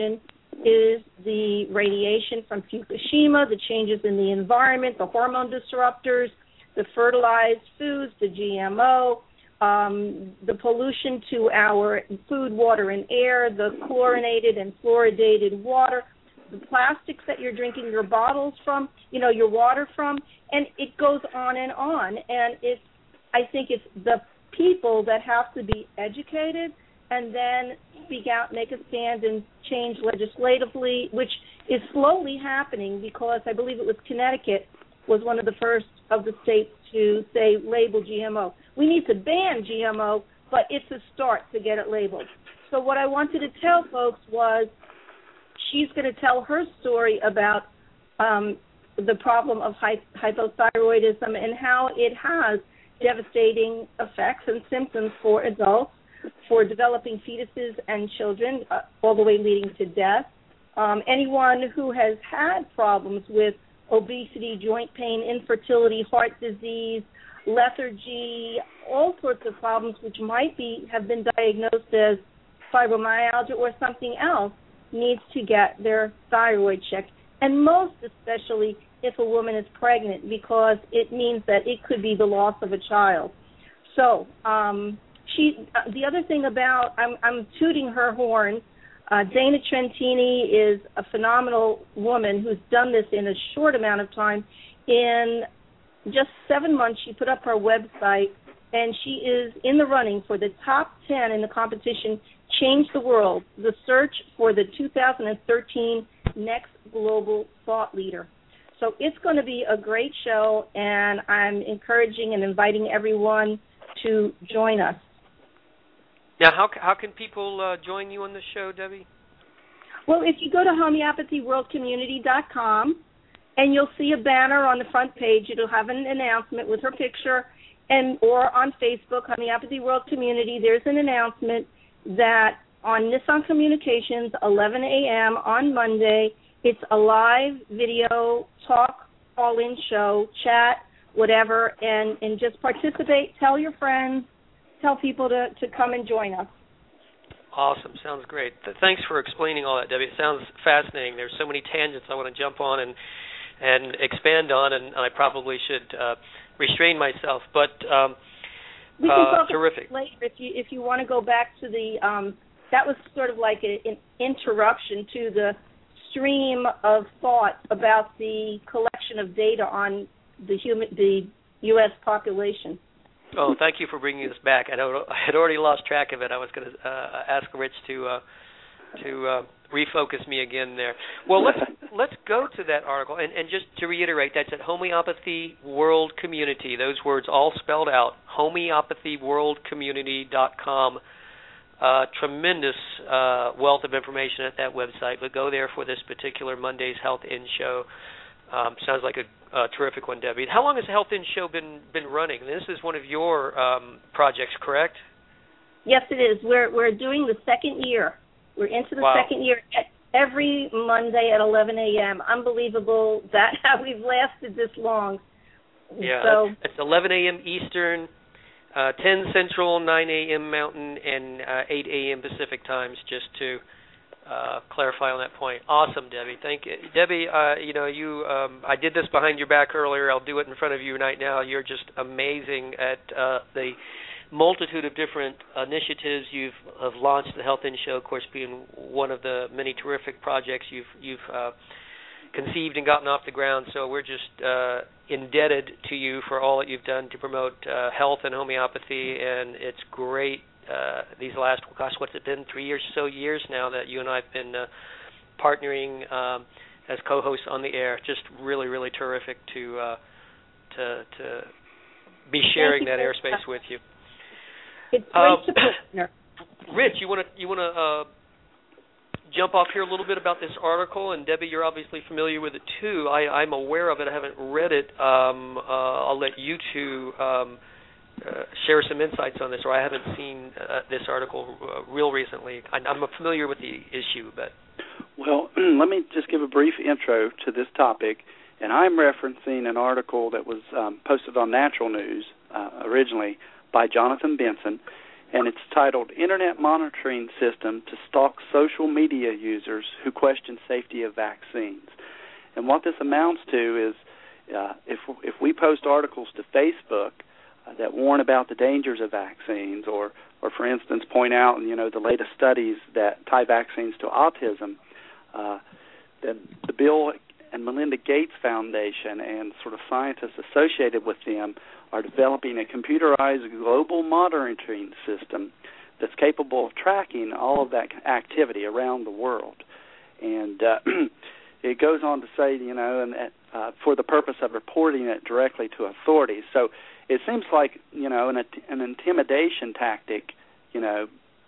is the radiation from Fukushima, the changes in the environment, the hormone disruptors, the fertilized foods, the G M O, um, the pollution to our food, water, and air, the chlorinated and fluoridated water, the plastics that you're drinking your bottles from, you know, your water from, and it goes on and on. And it's, I think it's the people that have to be educated and then speak out, make a stand, and change legislatively, which is slowly happening because I believe it was Connecticut was one of the first of the states to say label G M O. We need to ban G M O, but it's a start to get it labeled. So what I wanted to tell folks was she's going to tell her story about um, the problem of hy- hypothyroidism and how it has devastating effects and symptoms for adults, for developing fetuses and children, uh, all the way leading to death. Um, anyone who has had problems with obesity, joint pain, infertility, heart disease, lethargy, all sorts of problems which might be have been diagnosed as fibromyalgia or something else, needs to get their thyroid checked, and most especially if a woman is pregnant, because it means that it could be the loss of a child. So um, she. Uh, the other thing about, I'm, I'm tooting her horn, uh, Dana Trentini is a phenomenal woman who's done this in a short amount of time. In just seven months, she put up her website, and she is in the running for the top ten in the competition, Change the World, the search for the two thousand thirteen Next Global Thought Leader. So it's going to be a great show, and I'm encouraging and inviting everyone to join us. Now, how how can people uh, join you on the show, Debbie? Well, if you go to homeopathy world community dot com, and you'll see a banner on the front page, it'll have an announcement with her picture, and or on Facebook, Homeopathy World Community, there's an announcement that on Nissan Communications, eleven a.m. on Monday, it's a live video talk, call-in show, chat, whatever, and, and just participate, tell your friends, tell people to, to come and join us. Awesome. Sounds great. Th- thanks for explaining all that, Debbie. It sounds fascinating. There's so many tangents I want to jump on and and expand on, and I probably should uh, restrain myself. But um, we can uh, talk terrific. Later if you if you want to go back to the um, that was sort of like a, an interruption to the stream of thought about the collection of data on the human the U S population. Oh, thank you for bringing this back. I, don't, I had already lost track of it. I was going to uh, ask Rich to uh, to uh, refocus me again there. Well, let's let's go to that article, and, and just to reiterate, that's at Homeopathy World Community. Those words all spelled out. homeopathy world community dot com. Uh, tremendous uh, wealth of information at that website. But go there for this particular Monday's Health In show. Um, sounds like a Uh, terrific one, Debbie. How long has the Health In Show been been running? This is one of your um, projects, correct? Yes, it is. We're we're doing the second year. We're into the wow. second year every Monday at eleven a.m. Unbelievable that we've lasted this long. Yeah, so, it's eleven a.m. Eastern, uh, ten Central, nine a.m. Mountain, and uh, eight a.m. Pacific times. Just to Uh, clarify on that point. Awesome, Debbie. Thank you, Debbie. Uh, you know, you. Um, I did this behind your back earlier. I'll do it in front of you right now. You're just amazing at uh, the multitude of different initiatives you've have launched. The Health In Show, of course, being one of the many terrific projects you've you've uh, conceived and gotten off the ground. So we're just uh, indebted to you for all that you've done to promote uh, health and homeopathy, and it's great. Uh, these last, gosh, what's it been, three years so years now that you and I have been uh, partnering um, as co-hosts on the air. Just really, really terrific to uh, to to be sharing that airspace with you. It's great um, to partner. Rich, you want to you want to uh, jump off here a little bit about this article, and Debbie, you're obviously familiar with it too. I, I'm aware of it. I haven't read it. Um, uh, I'll let you two. Um, Uh, share some insights on this, or I haven't seen uh, this article uh, real recently. I, I'm familiar with the issue, but... Well, let me just give a brief intro to this topic, and I'm referencing an article that was um, posted on Natural News uh, originally by Jonathan Benson, and it's titled Internet Monitoring System to Stalk Social Media Users Who Question Safety of Vaccines. And what this amounts to is uh, if if we post articles to Facebook uh, that warn about the dangers of vaccines, or, or for instance, point out, you know, the latest studies that tie vaccines to autism, uh, then the Bill and Melinda Gates Foundation and sort of scientists associated with them are developing a computerized global monitoring system that's capable of tracking all of that activity around the world. And uh, it goes on to say, you know, and uh, for the purpose of reporting it directly to authorities. So it seems like, you know, an, an intimidation tactic, you know,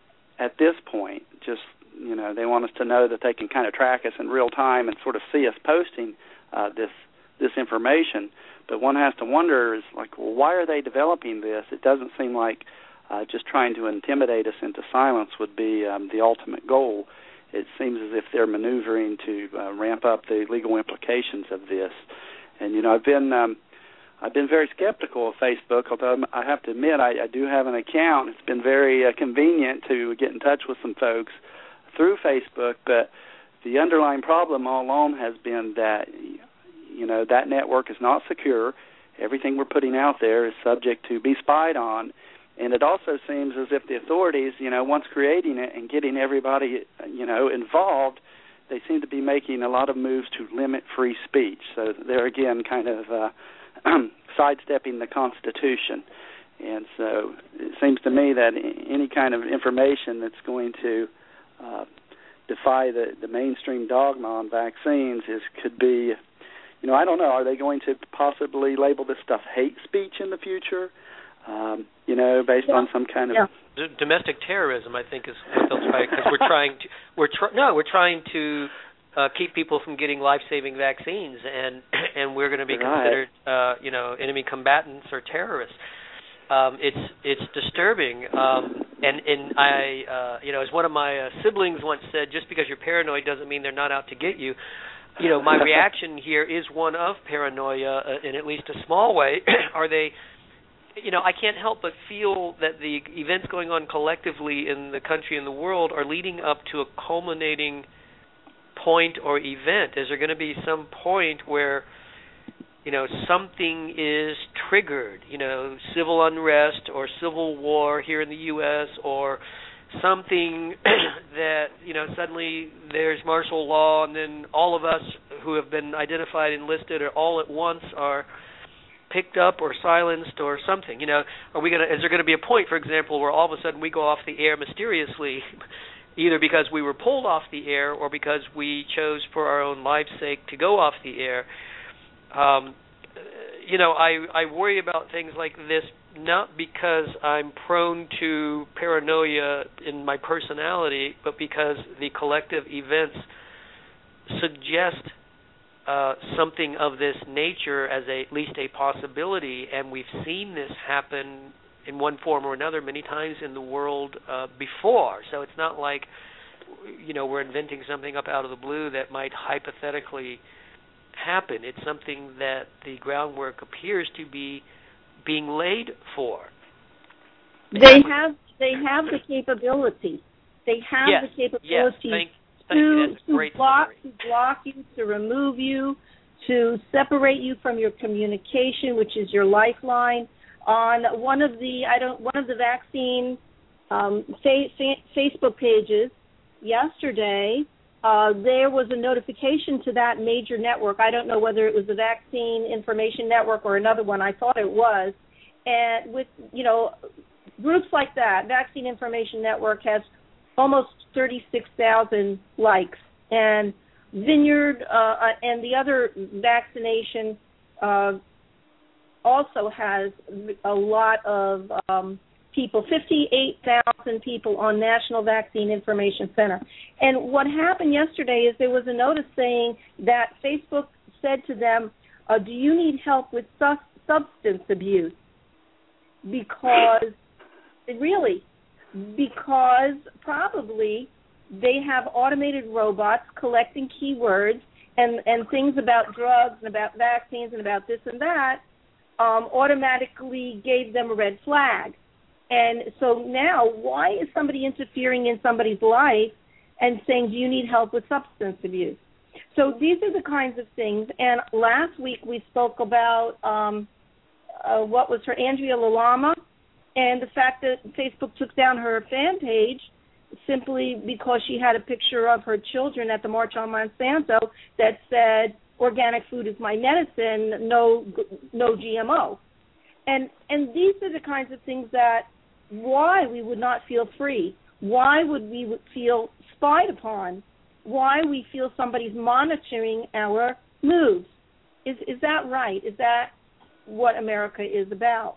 at this point. Just, you know, they want us to know that they can kind of track us in real time and sort of see us posting uh, this this information. But one has to wonder, is like, well, why are they developing this? It doesn't seem like uh, just trying to intimidate us into silence would be um, the ultimate goal. It seems as if they're maneuvering to uh, ramp up the legal implications of this. And, you know, I've been um, I've been very skeptical of Facebook, although I have to admit I, I do have an account. It's been very uh, convenient to get in touch with some folks through Facebook, but the underlying problem all along has been that, you know, that network is not secure. Everything we're putting out there is subject to be spied on. And it also seems as if the authorities, you know, once creating it and getting everybody, you know, involved, they seem to be making a lot of moves to limit free speech. So they're, again, kind of uh, sidestepping the Constitution. And so it seems to me that any kind of information that's going to uh, defy the, the mainstream dogma on vaccines is could be, you know, I don't know, are they going to possibly label this stuff hate speech in the future? Um, you know, based yeah. on some kind of yeah. D- domestic terrorism, I think is what they'll try, because we're trying to we're tr- no we're trying to uh, keep people from getting life-saving vaccines, and and we're going to be right. considered uh, you know enemy combatants or terrorists. Um, it's it's disturbing, um, and and I uh, you know as one of my uh, siblings once said, just because you're paranoid doesn't mean they're not out to get you. You know, my reaction here is one of paranoia uh, in at least a small way. Are they? You know, I can't help but feel that the events going on collectively in the country and the world are leading up to a culminating point or event. Is there going to be some point where, you know, something is triggered, you know, civil unrest or civil war here in the U S, or something that, you know, suddenly there's martial law, and then all of us who have been identified and listed all at once are picked up or silenced or something? You know, are we gonna? Is there going to be a point, for example, where all of a sudden we go off the air mysteriously, either because we were pulled off the air or because we chose for our own life's sake to go off the air? Um, you know, I I worry about things like this not because I'm prone to paranoia in my personality, but because the collective events suggest Uh, something of this nature as a, at least a possibility, and we've seen this happen in one form or another many times in the world uh, before. So it's not like, you know, we're inventing something up out of the blue that might hypothetically happen. It's something that the groundwork appears to be being laid for. They have they have the capability. They have yes, the capability. Yes, thank To, to block, to block you, to remove you, to separate you from your communication, which is your lifeline. On one of the I don't one of the vaccine um, fa- fa- Facebook pages yesterday, uh, there was a notification to that major network. I don't know whether it was the Vaccine Information Network or another one. I thought it was, and with you know groups like that, Vaccine Information Network has almost thirty-six thousand likes, and Vineyard uh, and the other vaccination uh, also has a lot of um, people, fifty-eight thousand people on National Vaccine Information Center. And what happened yesterday is there was a notice saying that Facebook said to them, uh, do you need help with su- substance abuse? Because, really, because probably they have automated robots collecting keywords and, and things about drugs and about vaccines and about this and that, um, automatically gave them a red flag. And so now, why is somebody interfering in somebody's life and saying, do you need help with substance abuse? So these are the kinds of things. And last week we spoke about, um, uh, what was her, Andrea Lalama, and the fact that Facebook took down her fan page simply because she had a picture of her children at the March on Monsanto that said, organic food is my medicine, no no G M O. And and these are the kinds of things that why we would not feel free, why would we feel spied upon, why we feel somebody's monitoring our moves. Is is that right? Is that what America is about?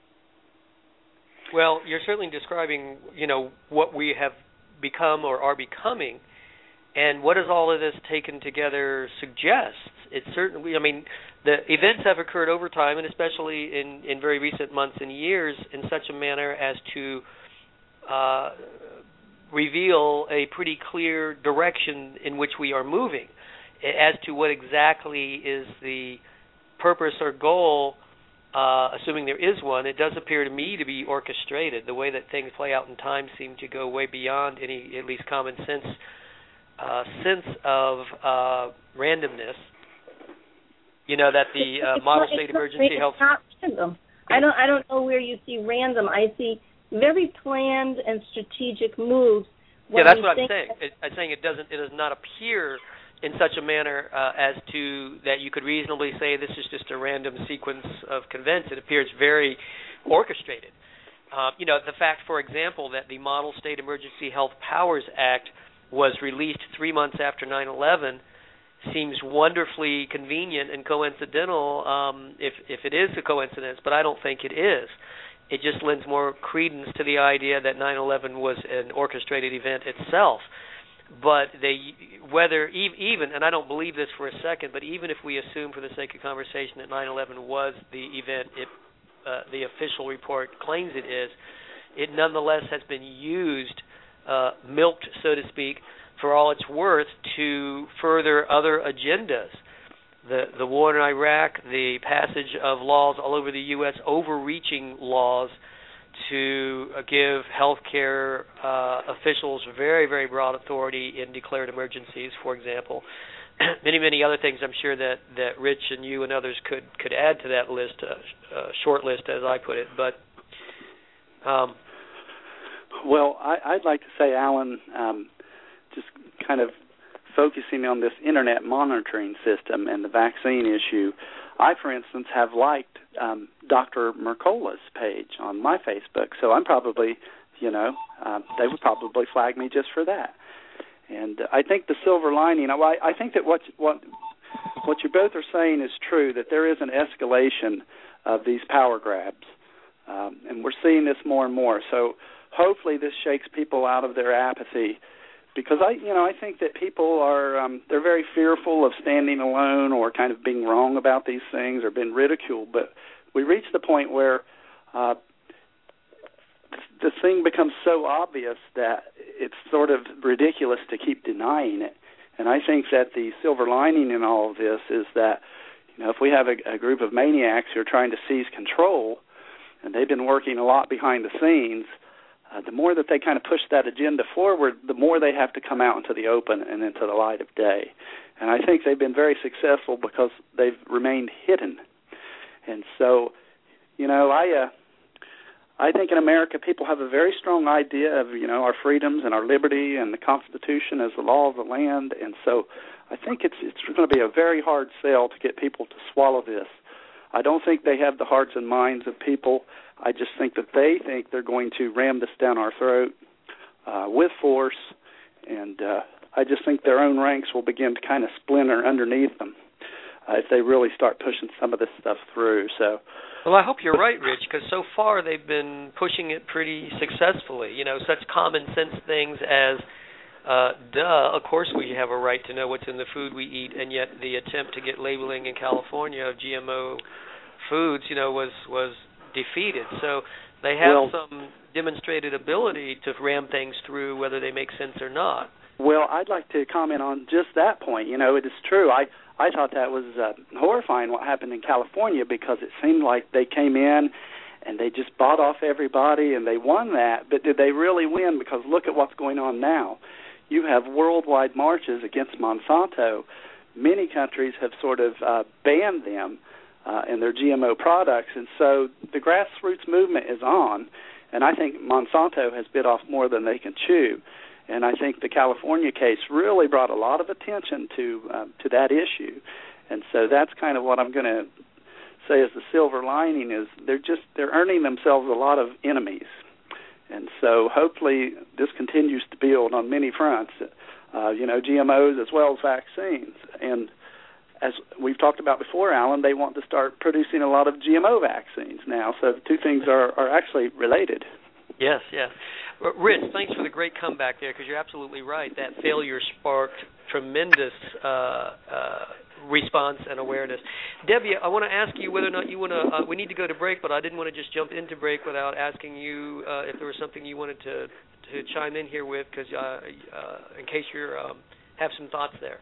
Well, you're certainly describing, you know, what we have become or are becoming, and what does all of this taken together suggests? It certainly, I mean, the events have occurred over time, and especially in, in very recent months and years, in such a manner as to uh, reveal a pretty clear direction in which we are moving. As to what exactly is the purpose or goal, Uh, assuming there is one, it does appear to me to be orchestrated. The way that things play out in time seem to go way beyond any, at least common sense, uh, sense of uh, randomness. You know that the uh, model state emergency health. It's not random. I don't. I don't know where you see random. I see very planned and strategic moves. Yeah, that's what I'm saying. It, I'm saying it doesn't. It does not appear in such a manner uh, as to that you could reasonably say this is just a random sequence of events. It appears very orchestrated. Uh, you know, the fact, for example, that the Model State Emergency Health Powers Act was released three months after nine eleven seems wonderfully convenient and coincidental, um, if if it is a coincidence, but I don't think it is. It just lends more credence to the idea that nine eleven was an orchestrated event itself. But they, whether even, and I don't believe this for a second, but even if we assume for the sake of conversation that nine eleven was the event it, uh, the official report claims it is, it nonetheless has been used, uh, milked, so to speak, for all it's worth to further other agendas. The the war in Iraq, the passage of laws all over the U S, overreaching laws to give healthcare uh, officials very, very broad authority in declared emergencies, for example. many, many other things I'm sure that, that Rich and you and others could, could add to that list, uh, uh, short list as I put it. But um, Well, I, I'd like to say, Alan, um, just kind of focusing on this Internet monitoring system and the vaccine issue, I, for instance, have liked um, Doctor Mercola's page on my Facebook, so I'm probably, you know, um, they would probably flag me just for that. And uh, I think the silver lining, I, I think that what what what you both are saying is true, that there is an escalation of these power grabs, um, and we're seeing this more and more. So hopefully this shakes people out of their apathy, because I, you know, I think that people are um, they're very fearful of standing alone or kind of being wrong about these things or being ridiculed. But we reach the point where uh, the thing becomes so obvious that it's sort of ridiculous to keep denying it. And I think that the silver lining in all of this is that, you know, if we have a, a group of maniacs who are trying to seize control, and they've been working a lot behind the scenes, uh, the more that they kind of push that agenda forward, the more they have to come out into the open and into the light of day. And I think they've been very successful because they've remained hidden. And so, you know, I uh, I think in America people have a very strong idea of, you know, our freedoms and our liberty and the Constitution as the law of the land. And so I think it's it's going to be a very hard sell to get people to swallow this. I don't think they have the hearts and minds of people. I just think that they think they're going to ram this down our throat uh, with force, and uh, I just think their own ranks will begin to kind of splinter underneath them uh, if they really start pushing some of this stuff through. So, well, I hope you're right, Rich, because so far they've been pushing it pretty successfully. You know, such common sense things as, uh, duh, of course we have a right to know what's in the food we eat, and yet the attempt to get labeling in California of G M O foods, you know, was was defeated. So they have well, some demonstrated ability to ram things through, whether they make sense or not. Well, I'd like to comment on just that point. You know, it is true. I I thought that was uh, horrifying what happened in California, because it seemed like they came in and they just bought off everybody, and they won that. But did they really win? Because look at what's going on now. You have worldwide marches against Monsanto. Many countries have sort of uh, banned them uh, and their G M O products, and so the grassroots movement is on, and I think Monsanto has bit off more than they can chew. And I think the California case really brought a lot of attention to uh, to that issue, and so that's kind of what I'm going to say as the silver lining is they're just they're earning themselves a lot of enemies, and so hopefully this continues to build on many fronts, uh, you know, G M Os as well as vaccines. And as we've talked about before, Alan, they want to start producing a lot of G M O vaccines now, so the two things are, are actually related. Yes, yes. Rich, thanks for the great comeback there, because you're absolutely right. That failure sparked tremendous uh, uh, response and awareness. Debbie, I want to ask you whether or not you want to, uh, we need to go to break, but I didn't want to just jump into break without asking you uh, if there was something you wanted to, to chime in here with, because uh, uh, in case you um, have some thoughts there.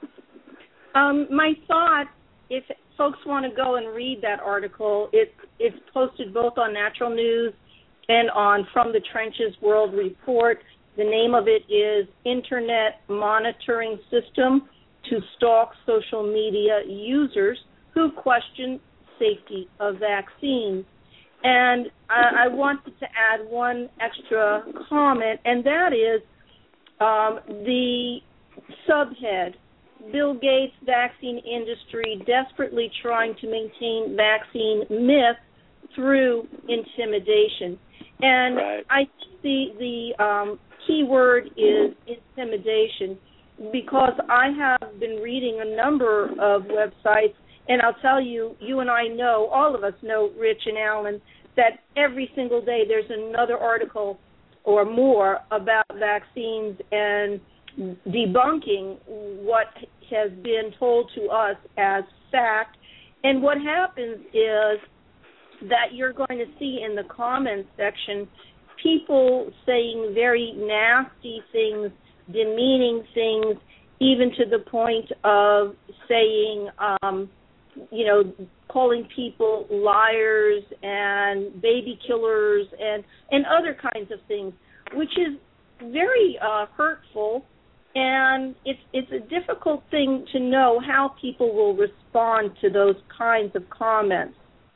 Um, my thought, if folks want to go and read that article, it, it's posted both on Natural News and on From the Trenches World Report. The name of it is Internet Monitoring System to Stalk Social Media Users Who Question Safety of Vaccines. And I, I wanted to add one extra comment, and that is um, the subhead, Bill Gates, vaccine industry desperately trying to maintain vaccine myth through intimidation. And right. I think the, the um, key word is intimidation, because I have been reading a number of websites, and I'll tell you, you and I know, all of us know, Rich and Alan, that every single day there's another article or more about vaccines and debunking what has been told to us as fact. And what happens is that you're going to see in the comments section people saying very nasty things, demeaning things, even to the point of saying, um, you know, calling people liars and baby killers and, and other kinds of things, which is very uh, hurtful. And it's it's a difficult thing to know how people will respond to those kinds of comments.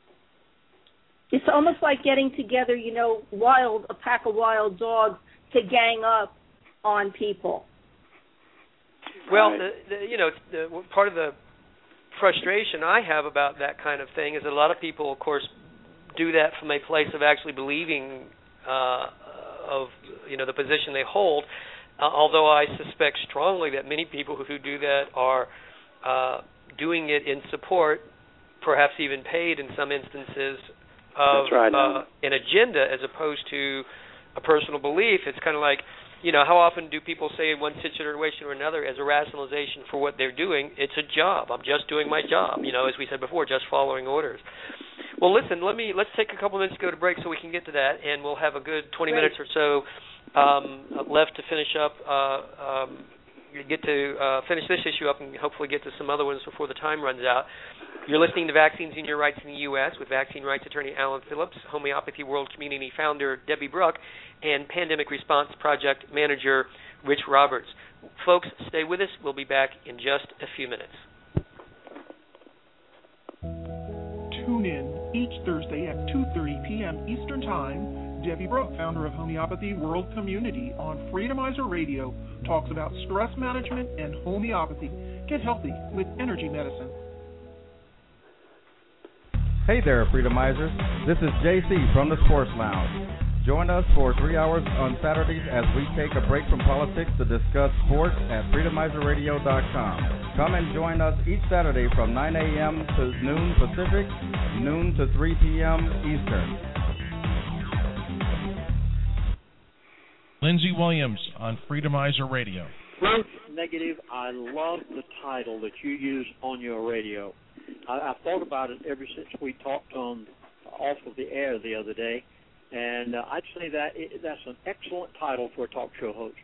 It's almost like getting together, you know, wild a pack of wild dogs to gang up on people. Well, the, the, you know, the, part of the frustration I have about that kind of thing is that a lot of people, of course, do that from a place of actually believing uh, of, you know, the position they hold. Uh, although I suspect strongly that many people who do that are uh, doing it in support, perhaps even paid in some instances, of That's right. uh, an agenda as opposed to a personal belief. It's kind of like, you know, how often do people say in one situation or another as a rationalization for what they're doing, it's a job. I'm just doing my job, you know, as we said before, just following orders. Well, listen, let me let's take a couple minutes to go to break so we can get to that, and we'll have a good twenty Great. minutes or so um, left to finish up, uh, um, get to uh, finish this issue up and hopefully get to some other ones before the time runs out. You're listening to Vaccines and Your Rights in the U S with vaccine rights attorney Alan Phillips, Homeopathy World Community founder Debbie Bruck, and Pandemic Response Project manager Rich Roberts. Folks, stay with us. We'll be back in just a few minutes. Tune in each Thursday at two thirty p.m. Eastern Time. Debbie Bruck, founder of Homeopathy World Community on Freedomizer Radio, talks about stress management and homeopathy. Get healthy with energy medicine. Hey there, Freedomizers. This is J C from the Sports Lounge. Join us for three hours on Saturdays as we take a break from politics to discuss sports at freedomizer radio dot com. Come and join us each Saturday from nine a.m. to noon Pacific, noon to three p.m. Eastern. Lindsey Williams on Freedomizer Radio. First, negative, I love the title that you use on your radio. I, I thought about it ever since we talked on off of the air the other day, and uh, I'd say that it, that's an excellent title for a talk show host.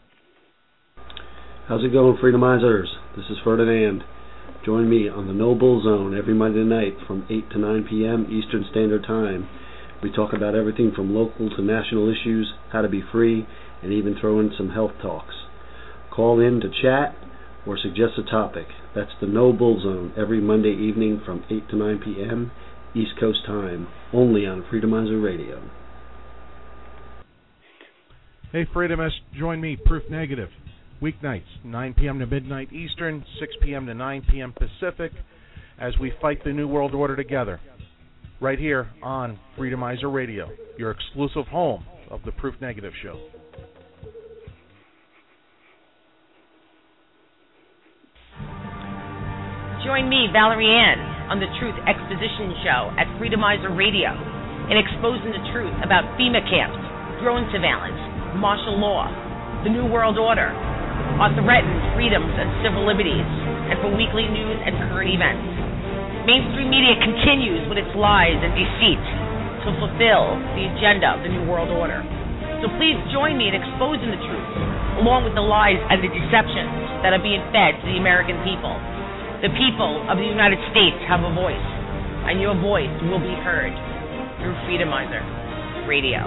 How's it going, Freedomizers? This is Ferdinand. Join me on the No Bull Zone every Monday night from eight to nine p.m. Eastern Standard Time, We talk about everything from local to national issues, how to be free, and even throw in some health talks. Call in to chat or suggest a topic. That's the No Bull Zone every Monday evening from eight to nine p.m. East Coast time, only on Freedomizer Radio. Hey, Freedomists, join me, Proof Negative, weeknights, nine p.m. to midnight Eastern, six p.m. to nine p.m. Pacific, as we fight the New World Order together, right here on Freedomizer Radio, your exclusive home of the Proof Negative Show. Join me, Valerie Ann, on the Truth Exposition Show at Freedomizer Radio in exposing the truth about FEMA camps, drone surveillance, martial law, the New World Order, our threatened freedoms and civil liberties, and for weekly news and current events. Mainstream media continues with its lies and deceit to fulfill the agenda of the New World Order. So please join me in exposing the truth, along with the lies and the deceptions that are being fed to the American people. The people of the United States have a voice, and your voice will be heard through Freedomizer Radio.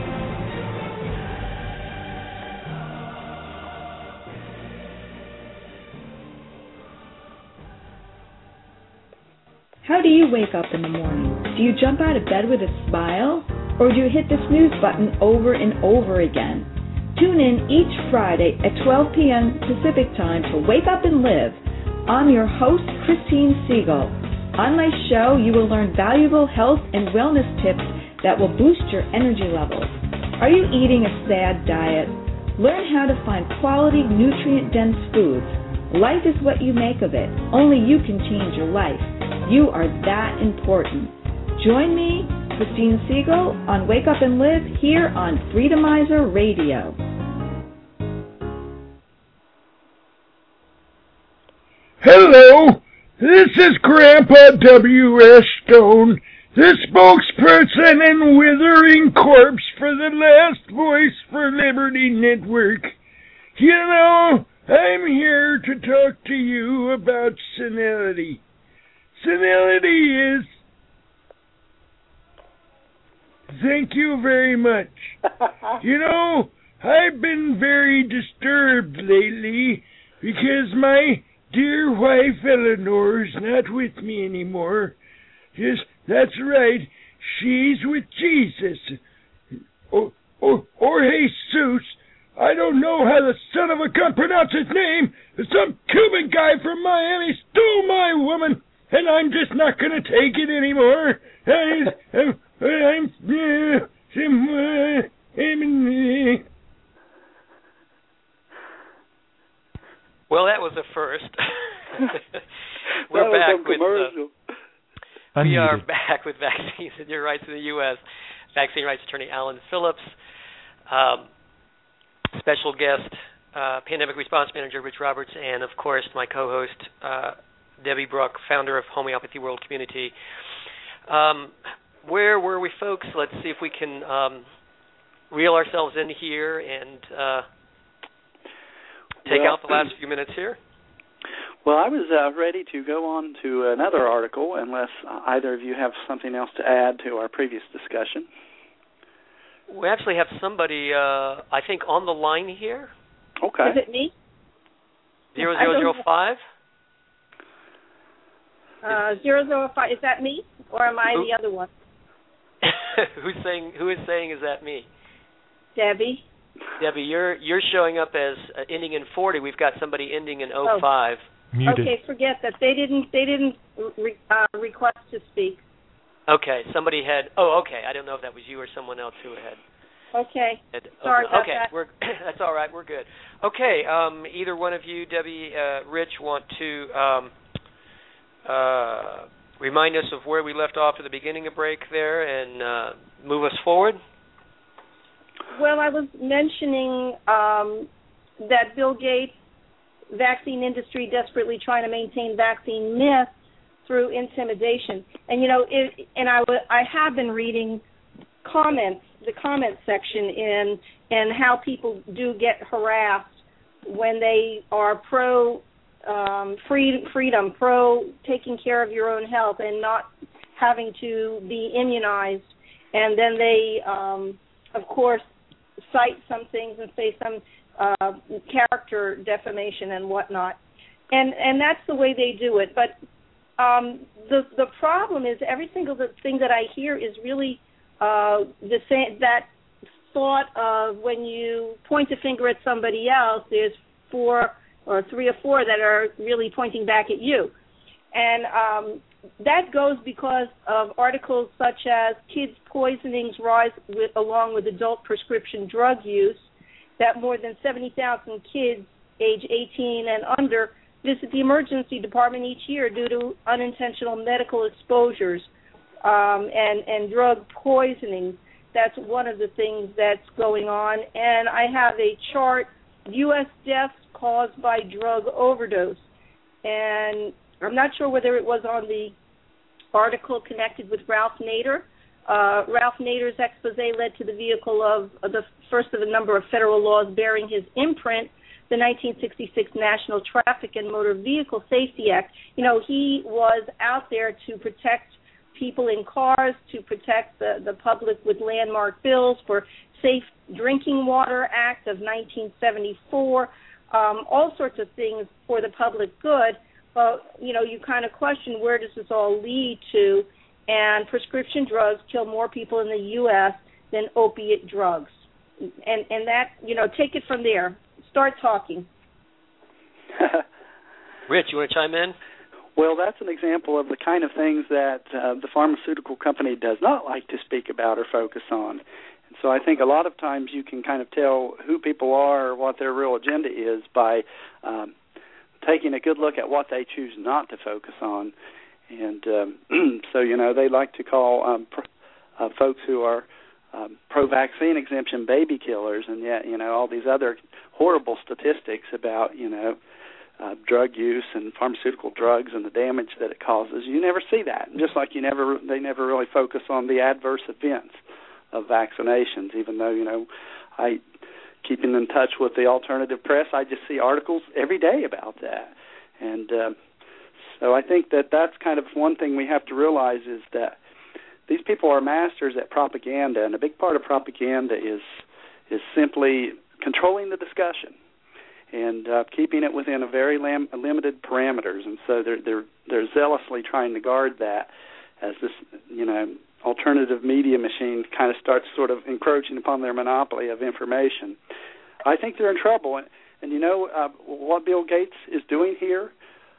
How do you wake up in the morning? Do you jump out of bed with a smile? Or do you hit the snooze button over and over again? Tune in each Friday at twelve p.m. Pacific Time for Wake Up and Live. I'm your host, Christine Siegel. On my show, you will learn valuable health and wellness tips that will boost your energy levels. Are you eating a sad diet? Learn how to find quality, nutrient-dense foods. Life is what you make of it. Only you can change your life. You are that important. Join me, Christine Siegel, on Wake Up and Live here on Freedomizer Radio. Hello, this is Grandpa W S. Stone, the spokesperson and withering corpse for the Last Voice for Liberty Network. You know, I'm here to talk to you about senility. Senility is... Thank you very much. You know, I've been very disturbed lately because my dear wife Eleanor's not with me anymore. Yes, that's right. She's with Jesus. Or, or, or Jesus. I don't know how the son of a gun pronounced his name. Some Cuban guy from Miami stole my woman, and I'm just not going to take it anymore. I, I'm, I'm, uh, I'm, uh, Well, that was a first. We're back with uh, we are back with Vaccines and Your Rights in the U S Vaccine Rights Attorney Alan Phillips, um, special guest, uh, Pandemic Response Manager Rich Roberts, and of course my co-host uh, Debbie Bruck, founder of Homeopathy World Community. Um, where were we, folks? Let's see if we can um, reel ourselves in here and. Uh, Take well, out the last few minutes here. Well, I was uh, ready to go on to another article, unless uh, either of you have something else to add to our previous discussion. We actually have somebody, uh, I think, on the line here. Okay. Is it me? Zero zero zero five. Uh, zero zero five. Is that me, or am I Who? the other one? Who's saying? Who is saying? Is that me? Debbie. Debbie, you're you're showing up as uh, ending in forty. We've got somebody ending in oh five. Oh. Muted. Okay, forget that. They didn't they didn't re, uh, request to speak. Okay, somebody had. Oh, okay. I don't know if that was you or someone else who had. Okay. Had, Sorry about okay, that. we're that's all right. We're good. Okay. Um, either one of you, Debbie, uh, Rich, want to um, uh, remind us of where we left off at the beginning of break there and uh, move us forward? Well, I was mentioning um, that Bill Gates, vaccine industry desperately trying to maintain vaccine myth through intimidation. And, you know, it, and I, w- I have been reading comments, the comment section in, and how people do get harassed when they are pro um, free, freedom, pro taking care of your own health and not having to be immunized. and then they, um, of course, cite some things and say some uh, character defamation and whatnot, and and that's the way they do it. But um, the the problem is every single thing that I hear is really uh, the same. That thought of when you point a finger at somebody else, there's four or three or four that are really pointing back at you. And um, that goes because of articles such as kids' poisonings rise with, along with adult prescription drug use, that more than seventy thousand kids age eighteen and under visit the emergency department each year due to unintentional medical exposures um, and, and drug poisoning. That's one of the things that's going on. And I have a chart, U S deaths caused by drug overdose. And I'm not sure whether it was on the article connected with Ralph Nader. Uh, Ralph Nader's expose led to the vehicle of uh, the first of a number of federal laws bearing his imprint, the nineteen sixty-six National Traffic and Motor Vehicle Safety Act. You know, he was out there to protect people in cars, to protect the, the public with landmark bills for Safe Drinking Water Act of nineteen seventy-four, um, all sorts of things for the public good. But, you know, you kind of question where does this all lead to, and prescription drugs kill more people in the U S than opiate drugs. And, and that, you know, take it from there. Start talking. Rich, you want to chime in? Well, that's an example of the kind of things that uh, the pharmaceutical company does not like to speak about or focus on. And so I think a lot of times you can kind of tell who people are or what their real agenda is by um, taking a good look at what they choose not to focus on. And um, so, you know, they like to call um, pr- uh, folks who are um, pro-vaccine exemption baby killers, and yet, you know, all these other horrible statistics about, you know, Uh, drug use and pharmaceutical drugs and the damage that it causes. You never see that. Just like you never, they never really focus on the adverse events of vaccinations. Even though, you know, I keeping in touch with the alternative press, I just see articles every day about that. And uh, so I think that that's kind of one thing we have to realize is that these people are masters at propaganda, and a big part of propaganda is is simply controlling the discussion and uh, keeping it within a very lam- limited parameters. And so they're they're they're zealously trying to guard that as this, you know, alternative media machine kind of starts sort of encroaching upon their monopoly of information. I think they're in trouble. And, and you know uh, what Bill Gates is doing here?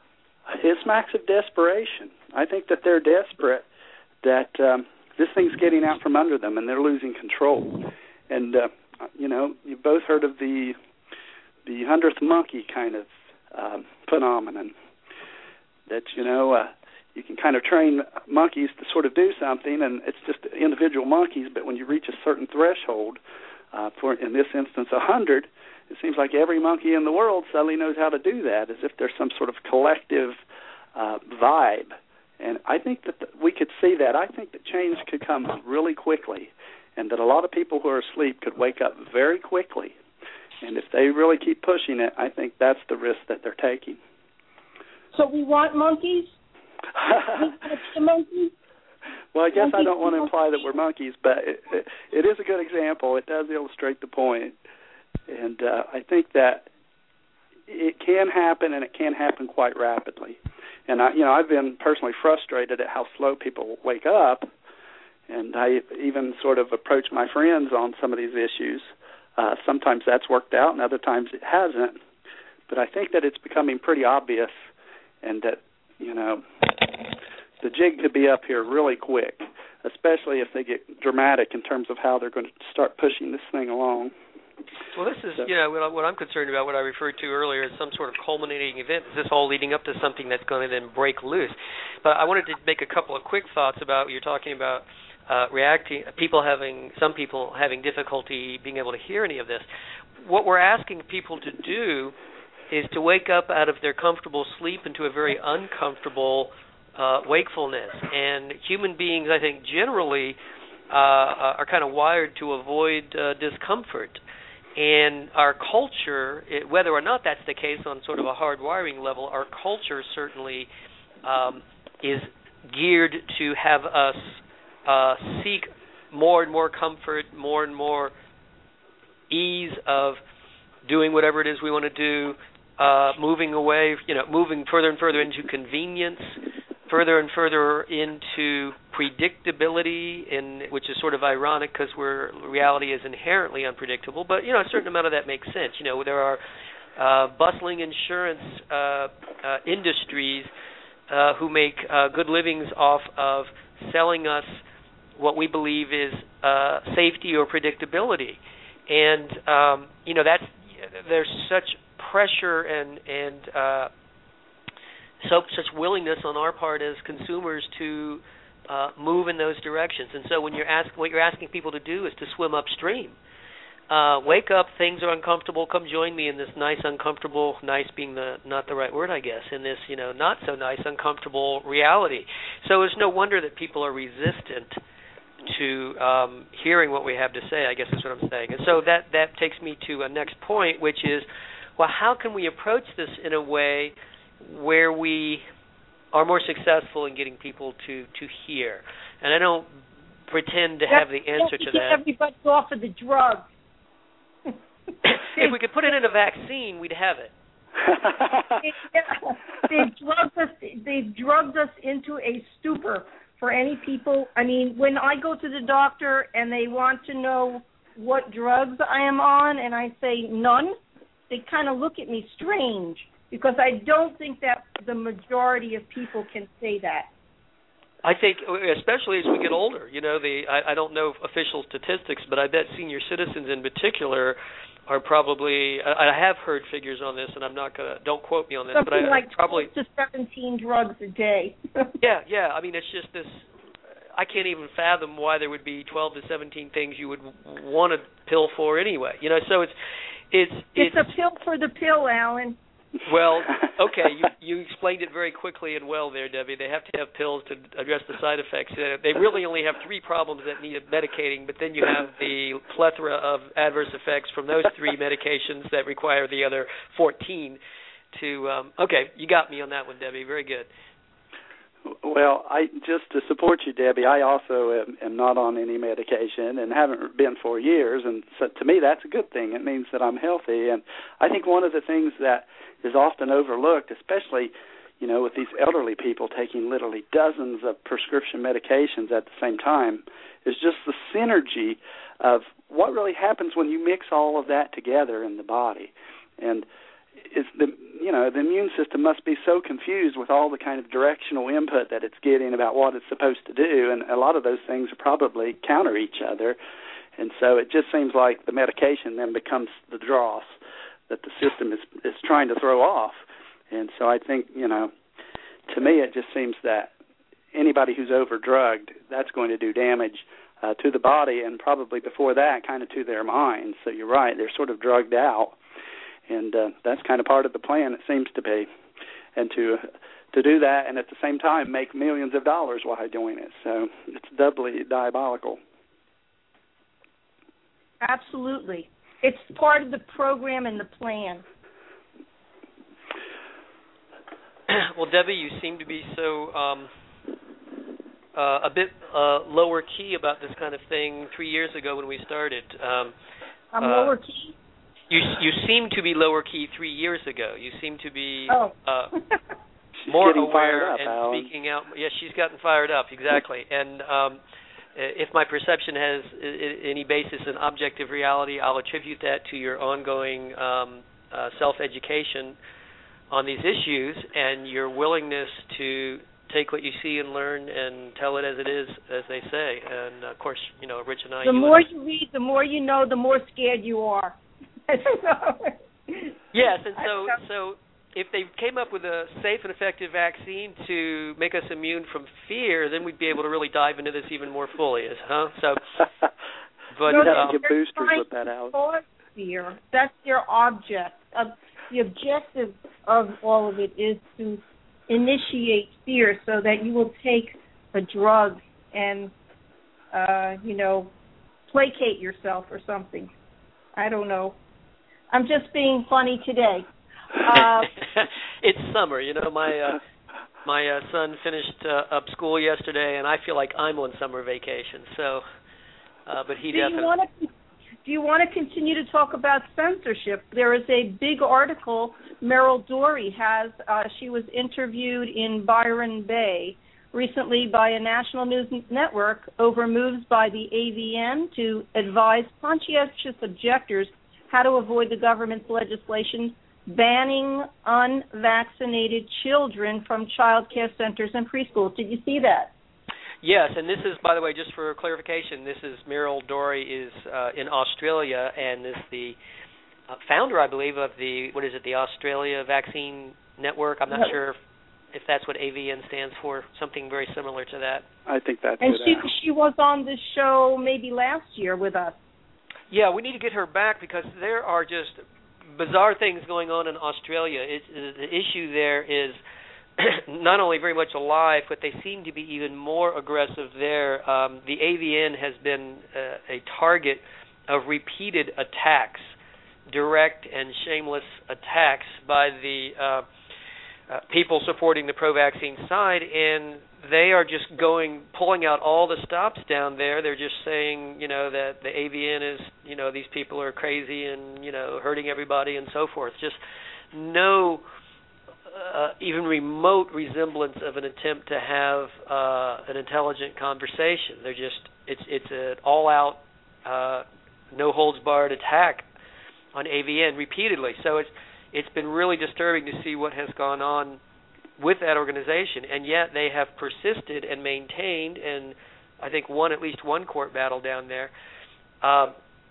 It smacks of desperation. I think that they're desperate that um, this thing's getting out from under them and they're losing control. And uh, you know, you've both heard of the the hundredth monkey kind of um, phenomenon, that, you know, uh, you can kind of train monkeys to sort of do something, and it's just individual monkeys, but when you reach a certain threshold, uh, for, in this instance, a hundred, it seems like every monkey in the world suddenly knows how to do that, as if there's some sort of collective uh, vibe. And I think that the, we could see that. I think that change could come really quickly, and that a lot of people who are asleep could wake up very quickly. And if they really keep pushing it, I think that's the risk that they're taking. So we want monkeys? the monkeys? Well, I guess monkeys I don't want to imply that we're monkeys, but it, it, it is a good example. It does illustrate the point. And uh, I think that it can happen, and it can happen quite rapidly. And, I, you know, I've been personally frustrated at how slow people wake up, and I even sort of approach my friends on some of these issues. Uh, sometimes that's worked out, and other times it hasn't. But I think that it's becoming pretty obvious, and that, you know, the jig could be up here really quick, especially if they get dramatic in terms of how they're going to start pushing this thing along. Well, this is, you know, what I'm concerned about, what I referred to earlier, is some sort of culminating event. Is this all leading up to something that's going to then break loose? But I wanted to make a couple of quick thoughts about, you're talking about Uh, reacting, people having, some people having difficulty being able to hear any of this. What we're asking people to do is to wake up out of their comfortable sleep into a very uncomfortable uh, wakefulness. And human beings, I think, generally uh, are kind of wired to avoid uh, discomfort. And our culture, it, whether or not that's the case on sort of a hard-wiring level, our culture certainly um, is geared to have us Uh, seek more and more comfort, more and more ease of doing whatever it is we want to do, uh, moving away, you know, moving further and further into convenience, further and further into predictability, in, which is sort of ironic because we're reality is inherently unpredictable. But you know, a certain amount of that makes sense. You know, there are uh, bustling insurance uh, uh, industries uh, who make uh, good livings off of selling us what we believe is uh, safety or predictability, and um, you know that's there's such pressure and and uh, so such willingness on our part as consumers to uh, move in those directions. And so when you're ask, what you're asking people to do is to swim upstream. Uh, wake up, things are uncomfortable, come join me in this nice, uncomfortable, nice being the not the right word, I guess, in this, you know, not so nice, uncomfortable reality. So it's no wonder that people are resistant to um, hearing what we have to say, I guess is what I'm saying. And so that, that takes me to a next point, which is, well, how can we approach this in a way where we are more successful in getting people to, to hear? And I don't pretend to have the answer to get that. Everybody off of the drugs. If we could put it in a vaccine, we'd have it. They've drugged us. They've drugged us into a stupor. For any people, I mean, when I go to the doctor and they want to know what drugs I am on, and I say none, they kind of look at me strange because I don't think that the majority of people can say that. I think, especially as we get older, you know, the I, I don't know official statistics, but I bet senior citizens in particular are probably. I, I have heard figures on this, and I'm not gonna. Don't quote me on this, Something but I like probably twelve to seventeen drugs a day. yeah, yeah. I mean, it's just this. I can't even fathom why there would be twelve to seventeen things you would want a pill for anyway. You know, so it's it's it's, it's a pill for the pill, Alan. Well, okay, you you explained it very quickly and well there, Debbie. They have to have pills to address the side effects. They really only have three problems that need medicating, but then you have the plethora of adverse effects from those three medications that require the other fourteen to... Um, okay, you got me on that one, Debbie. Very good. Well, I just to support you, Debbie, I also am, am not on any medication and haven't been for years, and so to me that's a good thing. It means that I'm healthy, and I think one of the things that is often overlooked, especially, you know, with these elderly people taking literally dozens of prescription medications at the same time, is just the synergy of what really happens when you mix all of that together in the body. And it's the you know the immune system must be so confused with all the kind of directional input that it's getting about what it's supposed to do, and a lot of those things probably counter each other, and so it just seems like the medication then becomes the dross that the system is is trying to throw off. And so I think, you know, to me it just seems that anybody who's over-drugged, that's going to do damage uh, to the body, and probably before that kind of to their minds. So you're right, they're sort of drugged out. And uh, that's kind of part of the plan, it seems to be, and to to do that and at the same time make millions of dollars while doing it. So it's doubly diabolical. Absolutely. It's part of the program and the plan. Well, Debbie, you seem to be so um, uh, a bit uh, lower key about this kind of thing three years ago when we started. Um, I'm uh, lower key? You you seem to be lower key three years ago. You seem to be oh. uh, more up, aware and Alan. speaking out. Yes, she's gotten fired up, exactly. And um, if my perception has any basis in objective reality, I'll attribute that to your ongoing um, uh, self-education on these issues and your willingness to take what you see and learn and tell it as it is, as they say. And, of course, you know, Rich and I... The you more and I, you read, the more you know, the more scared you are. Yes, and so so if they came up with a safe and effective vaccine to make us immune from fear, then we'd be able to really dive into this even more fully, huh? So, but no, um, get boosters with that out. Fear. That's their object. Uh, the objective of all of it is to initiate fear, so that you will take a drug and, uh, you know, placate yourself or something. I don't know. I'm just being funny today. Uh, it's summer, you know. My uh, my uh, son finished uh, up school yesterday, and I feel like I'm on summer vacation. So uh, but he do definitely. You wanna, do you want to continue to talk about censorship? There is a big article Meryl Dorey has. Uh, she was interviewed in Byron Bay recently by a national news network over moves by the A V N to advise conscientious objectors how to avoid the government's legislation banning unvaccinated children from child care centers and preschools. Did you see that? Yes, and this is, by the way, just for clarification, this is Meryl Dorey is uh, in Australia and is the uh, founder, I believe, of the, what is it, the Australia Vaccine Network. I'm not Yes. sure if, if that's what A V N stands for, something very similar to that. I think that's and it. she she was on this show maybe last year with us. Yeah, we need to get her back because there are just bizarre things going on in Australia. It, the issue there is not only very much alive, but they seem to be even more aggressive there. Um, the A V N has been uh, a target of repeated attacks, direct and shameless attacks by the uh, uh, people supporting the pro-vaccine side, and they are just going, pulling out all the stops down there. They're just saying, you know, that the A V N is, you know, these people are crazy and, you know, hurting everybody and so forth. Just no uh, even remote resemblance of an attempt to have uh, an intelligent conversation. They're just, it's it's an all-out, uh, no-holds-barred attack on A V N repeatedly. So it's it's been really disturbing to see what has gone on with that organization, and yet they have persisted and maintained, and I think won at least one court battle down there, um,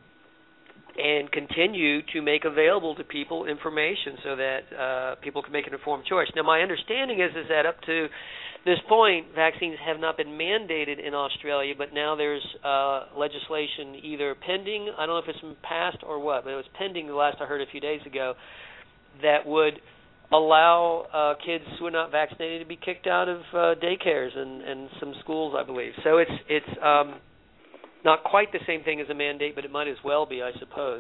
and continue to make available to people information so that uh, people can make an informed choice. Now, my understanding is is that up to this point, vaccines have not been mandated in Australia, but now there's uh, legislation either pending, I don't know if it's been passed or what, but it was pending the last I heard a few days ago, that would allow uh, kids who are not vaccinated to be kicked out of uh, daycares and, and some schools, I believe. So it's it's um, not quite the same thing as a mandate, but it might as well be, I suppose.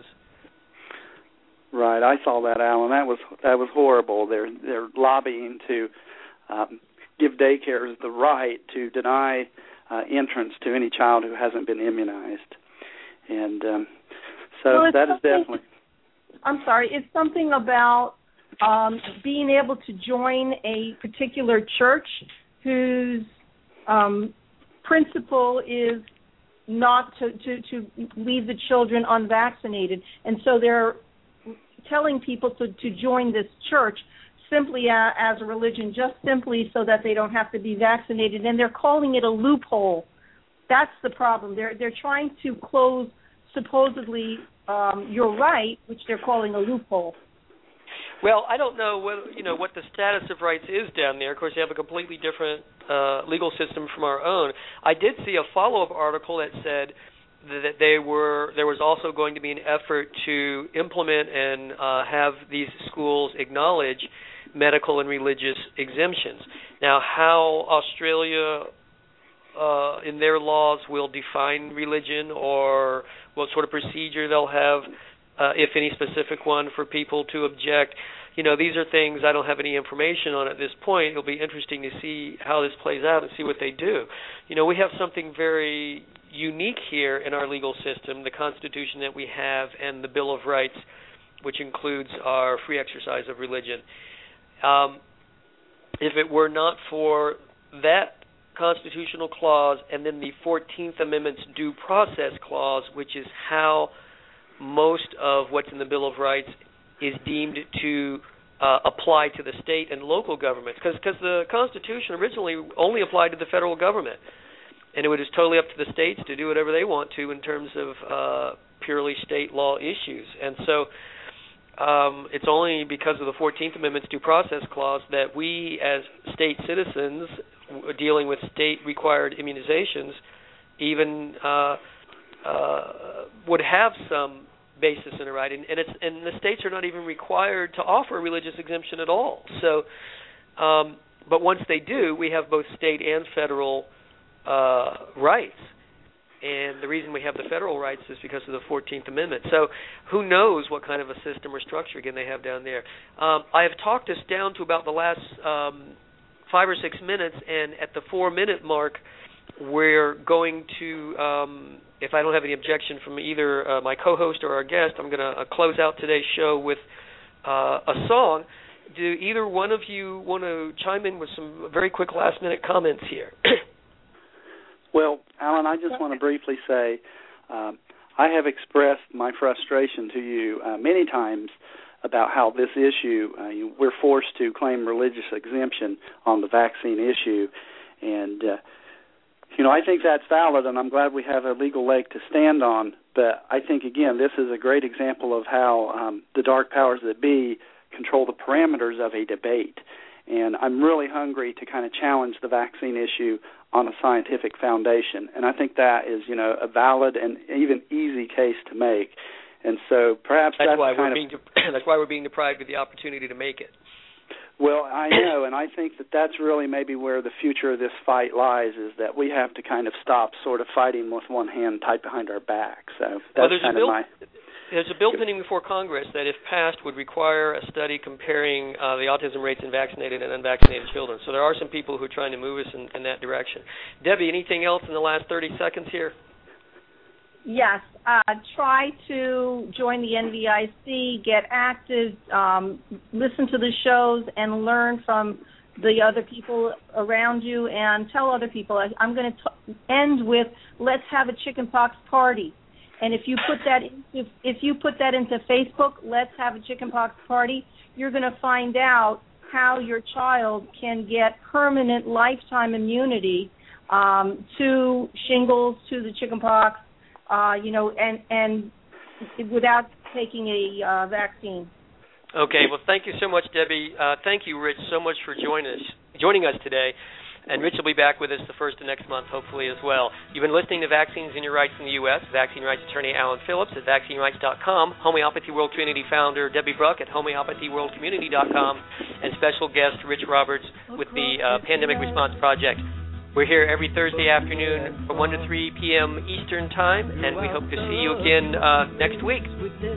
Right, I saw that, Alan. That was that was horrible. They're they're lobbying to um, give daycares the right to deny uh, entrance to any child who hasn't been immunized, and um, so well, that is definitely. I'm sorry. It's something about um, being able to join a particular church whose um, principle is not to, to, to leave the children unvaccinated. And so they're telling people to, to join this church simply a, as a religion, just simply so that they don't have to be vaccinated. And they're calling it a loophole. That's the problem. They're, they're trying to close supposedly um, your right, which they're calling a loophole. Well, I don't know what, you know, what the status of rights is down there. Of course, they have a completely different uh, legal system from our own. I did see a follow-up article that said that they were there was also going to be an effort to implement and uh, have these schools acknowledge medical and religious exemptions. Now, how Australia uh, in their laws will define religion or what sort of procedure they'll have, Uh, if any specific one, for people to object. You know, these are things I don't have any information on at this point. It'll be interesting to see how this plays out and see what they do. You know, we have something very unique here in our legal system, the Constitution that we have and the Bill of Rights, which includes our free exercise of religion. Um, if it were not for that constitutional clause and then the fourteenth Amendment's due process clause, which is how most of what's in the Bill of Rights is deemed to uh, apply to the state and local governments, because the Constitution originally only applied to the federal government, and it was totally up to the states to do whatever they want to in terms of uh, purely state law issues. And so um, it's only because of the fourteenth Amendment's due process clause that we as state citizens dealing with state-required immunizations even uh, uh, would have some basis in a right, and, and it's and the states are not even required to offer a religious exemption at all. So, um, but once they do, we have both state and federal uh, rights, and the reason we have the federal rights is because of the fourteenth Amendment. So, who knows what kind of a system or structure again they have down there? Um, I have talked us down to about the last um, five or six minutes, and at the four-minute mark, we're going to, um, if I don't have any objection from either uh, my co-host or our guest, I'm going to uh, close out today's show with uh, a song. Do either one of you want to chime in with some very quick last-minute comments here? Well, Alan, I just want to briefly say um, I have expressed my frustration to you uh, many times about how this issue, uh, you, we're forced to claim religious exemption on the vaccine issue. And, uh, you know, I think that's valid, and I'm glad we have a legal leg to stand on. But I think, again, this is a great example of how um, the dark powers that be control the parameters of a debate. And I'm really hungry to kind of challenge the vaccine issue on a scientific foundation. And I think that is, you know, a valid and even easy case to make. And so perhaps that's, that's why kind we're of... being de- that's why we're being deprived of the opportunity to make it. Well, I know, and I think that that's really maybe where the future of this fight lies, is that we have to kind of stop sort of fighting with one hand tied behind our back. So that's well, kind of bill- my... There's a bill pending before Congress that, if passed, would require a study comparing uh, the autism rates in vaccinated and unvaccinated children. So there are some people who are trying to move us in, in that direction. Debbie, anything else in the last thirty seconds here? Yes. Uh, try to join the N V I C, get active, um, listen to the shows, and learn from the other people around you, and tell other people. I, I'm going to end with, let's have a chickenpox party. And if you put that if, if you put that into Facebook, let's have a chickenpox party, you're going to find out how your child can get permanent lifetime immunity um, to shingles, to the chickenpox, uh, you know, and and without taking a uh, vaccine. Okay. Well, thank you so much, Debbie. Uh, thank you, Rich, so much for joining us joining us today. And Rich will be back with us the first of next month, hopefully, as well. You've been listening to Vaccines and Your Rights in the U S Vaccine Rights Attorney Alan Phillips at vaccine rights dot com, Homeopathy World Community founder Debbie Bruck at homeopathy world community dot com, and special guest Rich Roberts with the uh, Pandemic Response Project. We're here every Thursday afternoon from one to three p.m. Eastern Time, and we hope to see you again uh, next week.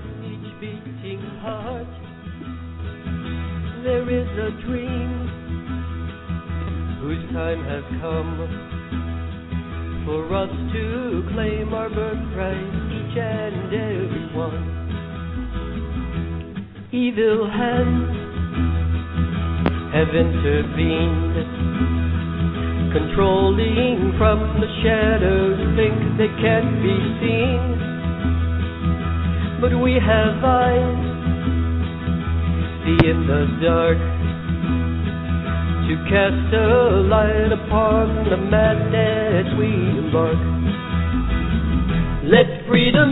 There is a dream whose time has come for us to claim our birthright, each and every one. Evil hands have intervened, controlling from the shadows things that can't be seen. But we have eyes, see in the dark, to cast a light upon the madness we embark. Let freedom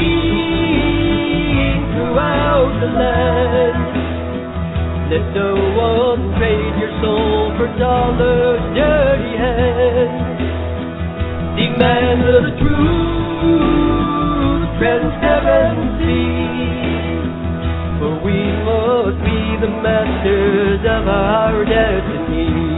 ring throughout the land. Let no one trade your soul for dollars' dirty hands. Demand the truth, transparency, for we must be the masters of our destiny.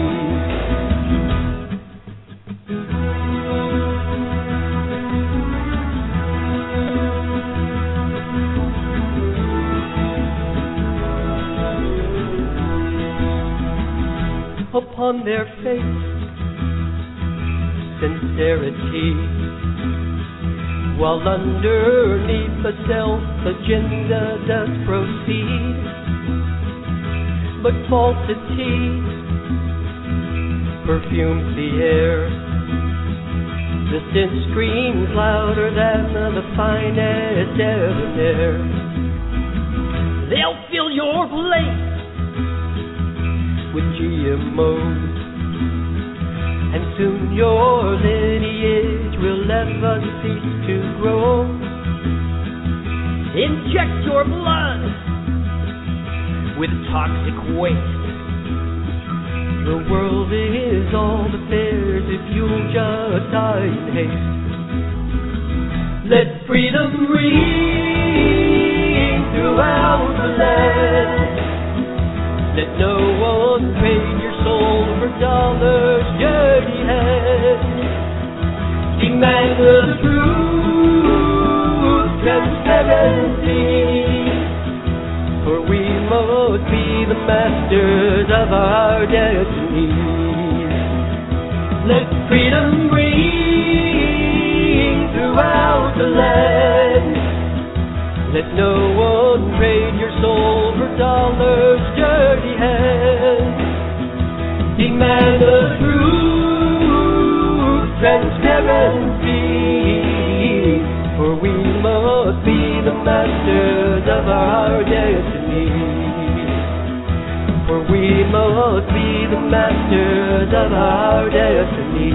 Upon their face, sincerity, while underneath the self-agenda does proceed. But falsity perfumes the air. The sin screams louder than the finest ever dare. They'll fill your plate with G M Os, and soon your lineage will never cease to grow. Inject your blood with toxic waste. The world is all that theirs if you'll just die in haste. Let freedom ring throughout the land. Let no one trade your soul for dollars' dirty hands. Demand the truth, transparency, for we must be the masters of our destiny. Let freedom ring throughout the land. Let no one trade your soul for dollars' dirty hands. Demand the truth, transparency, for we must be the masters of our destiny. For we must be the masters of our destiny.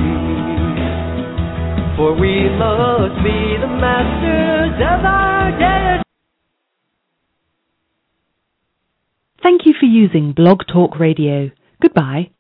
For we must be the masters of our destiny. Thank you for using Blog Talk Radio. Goodbye.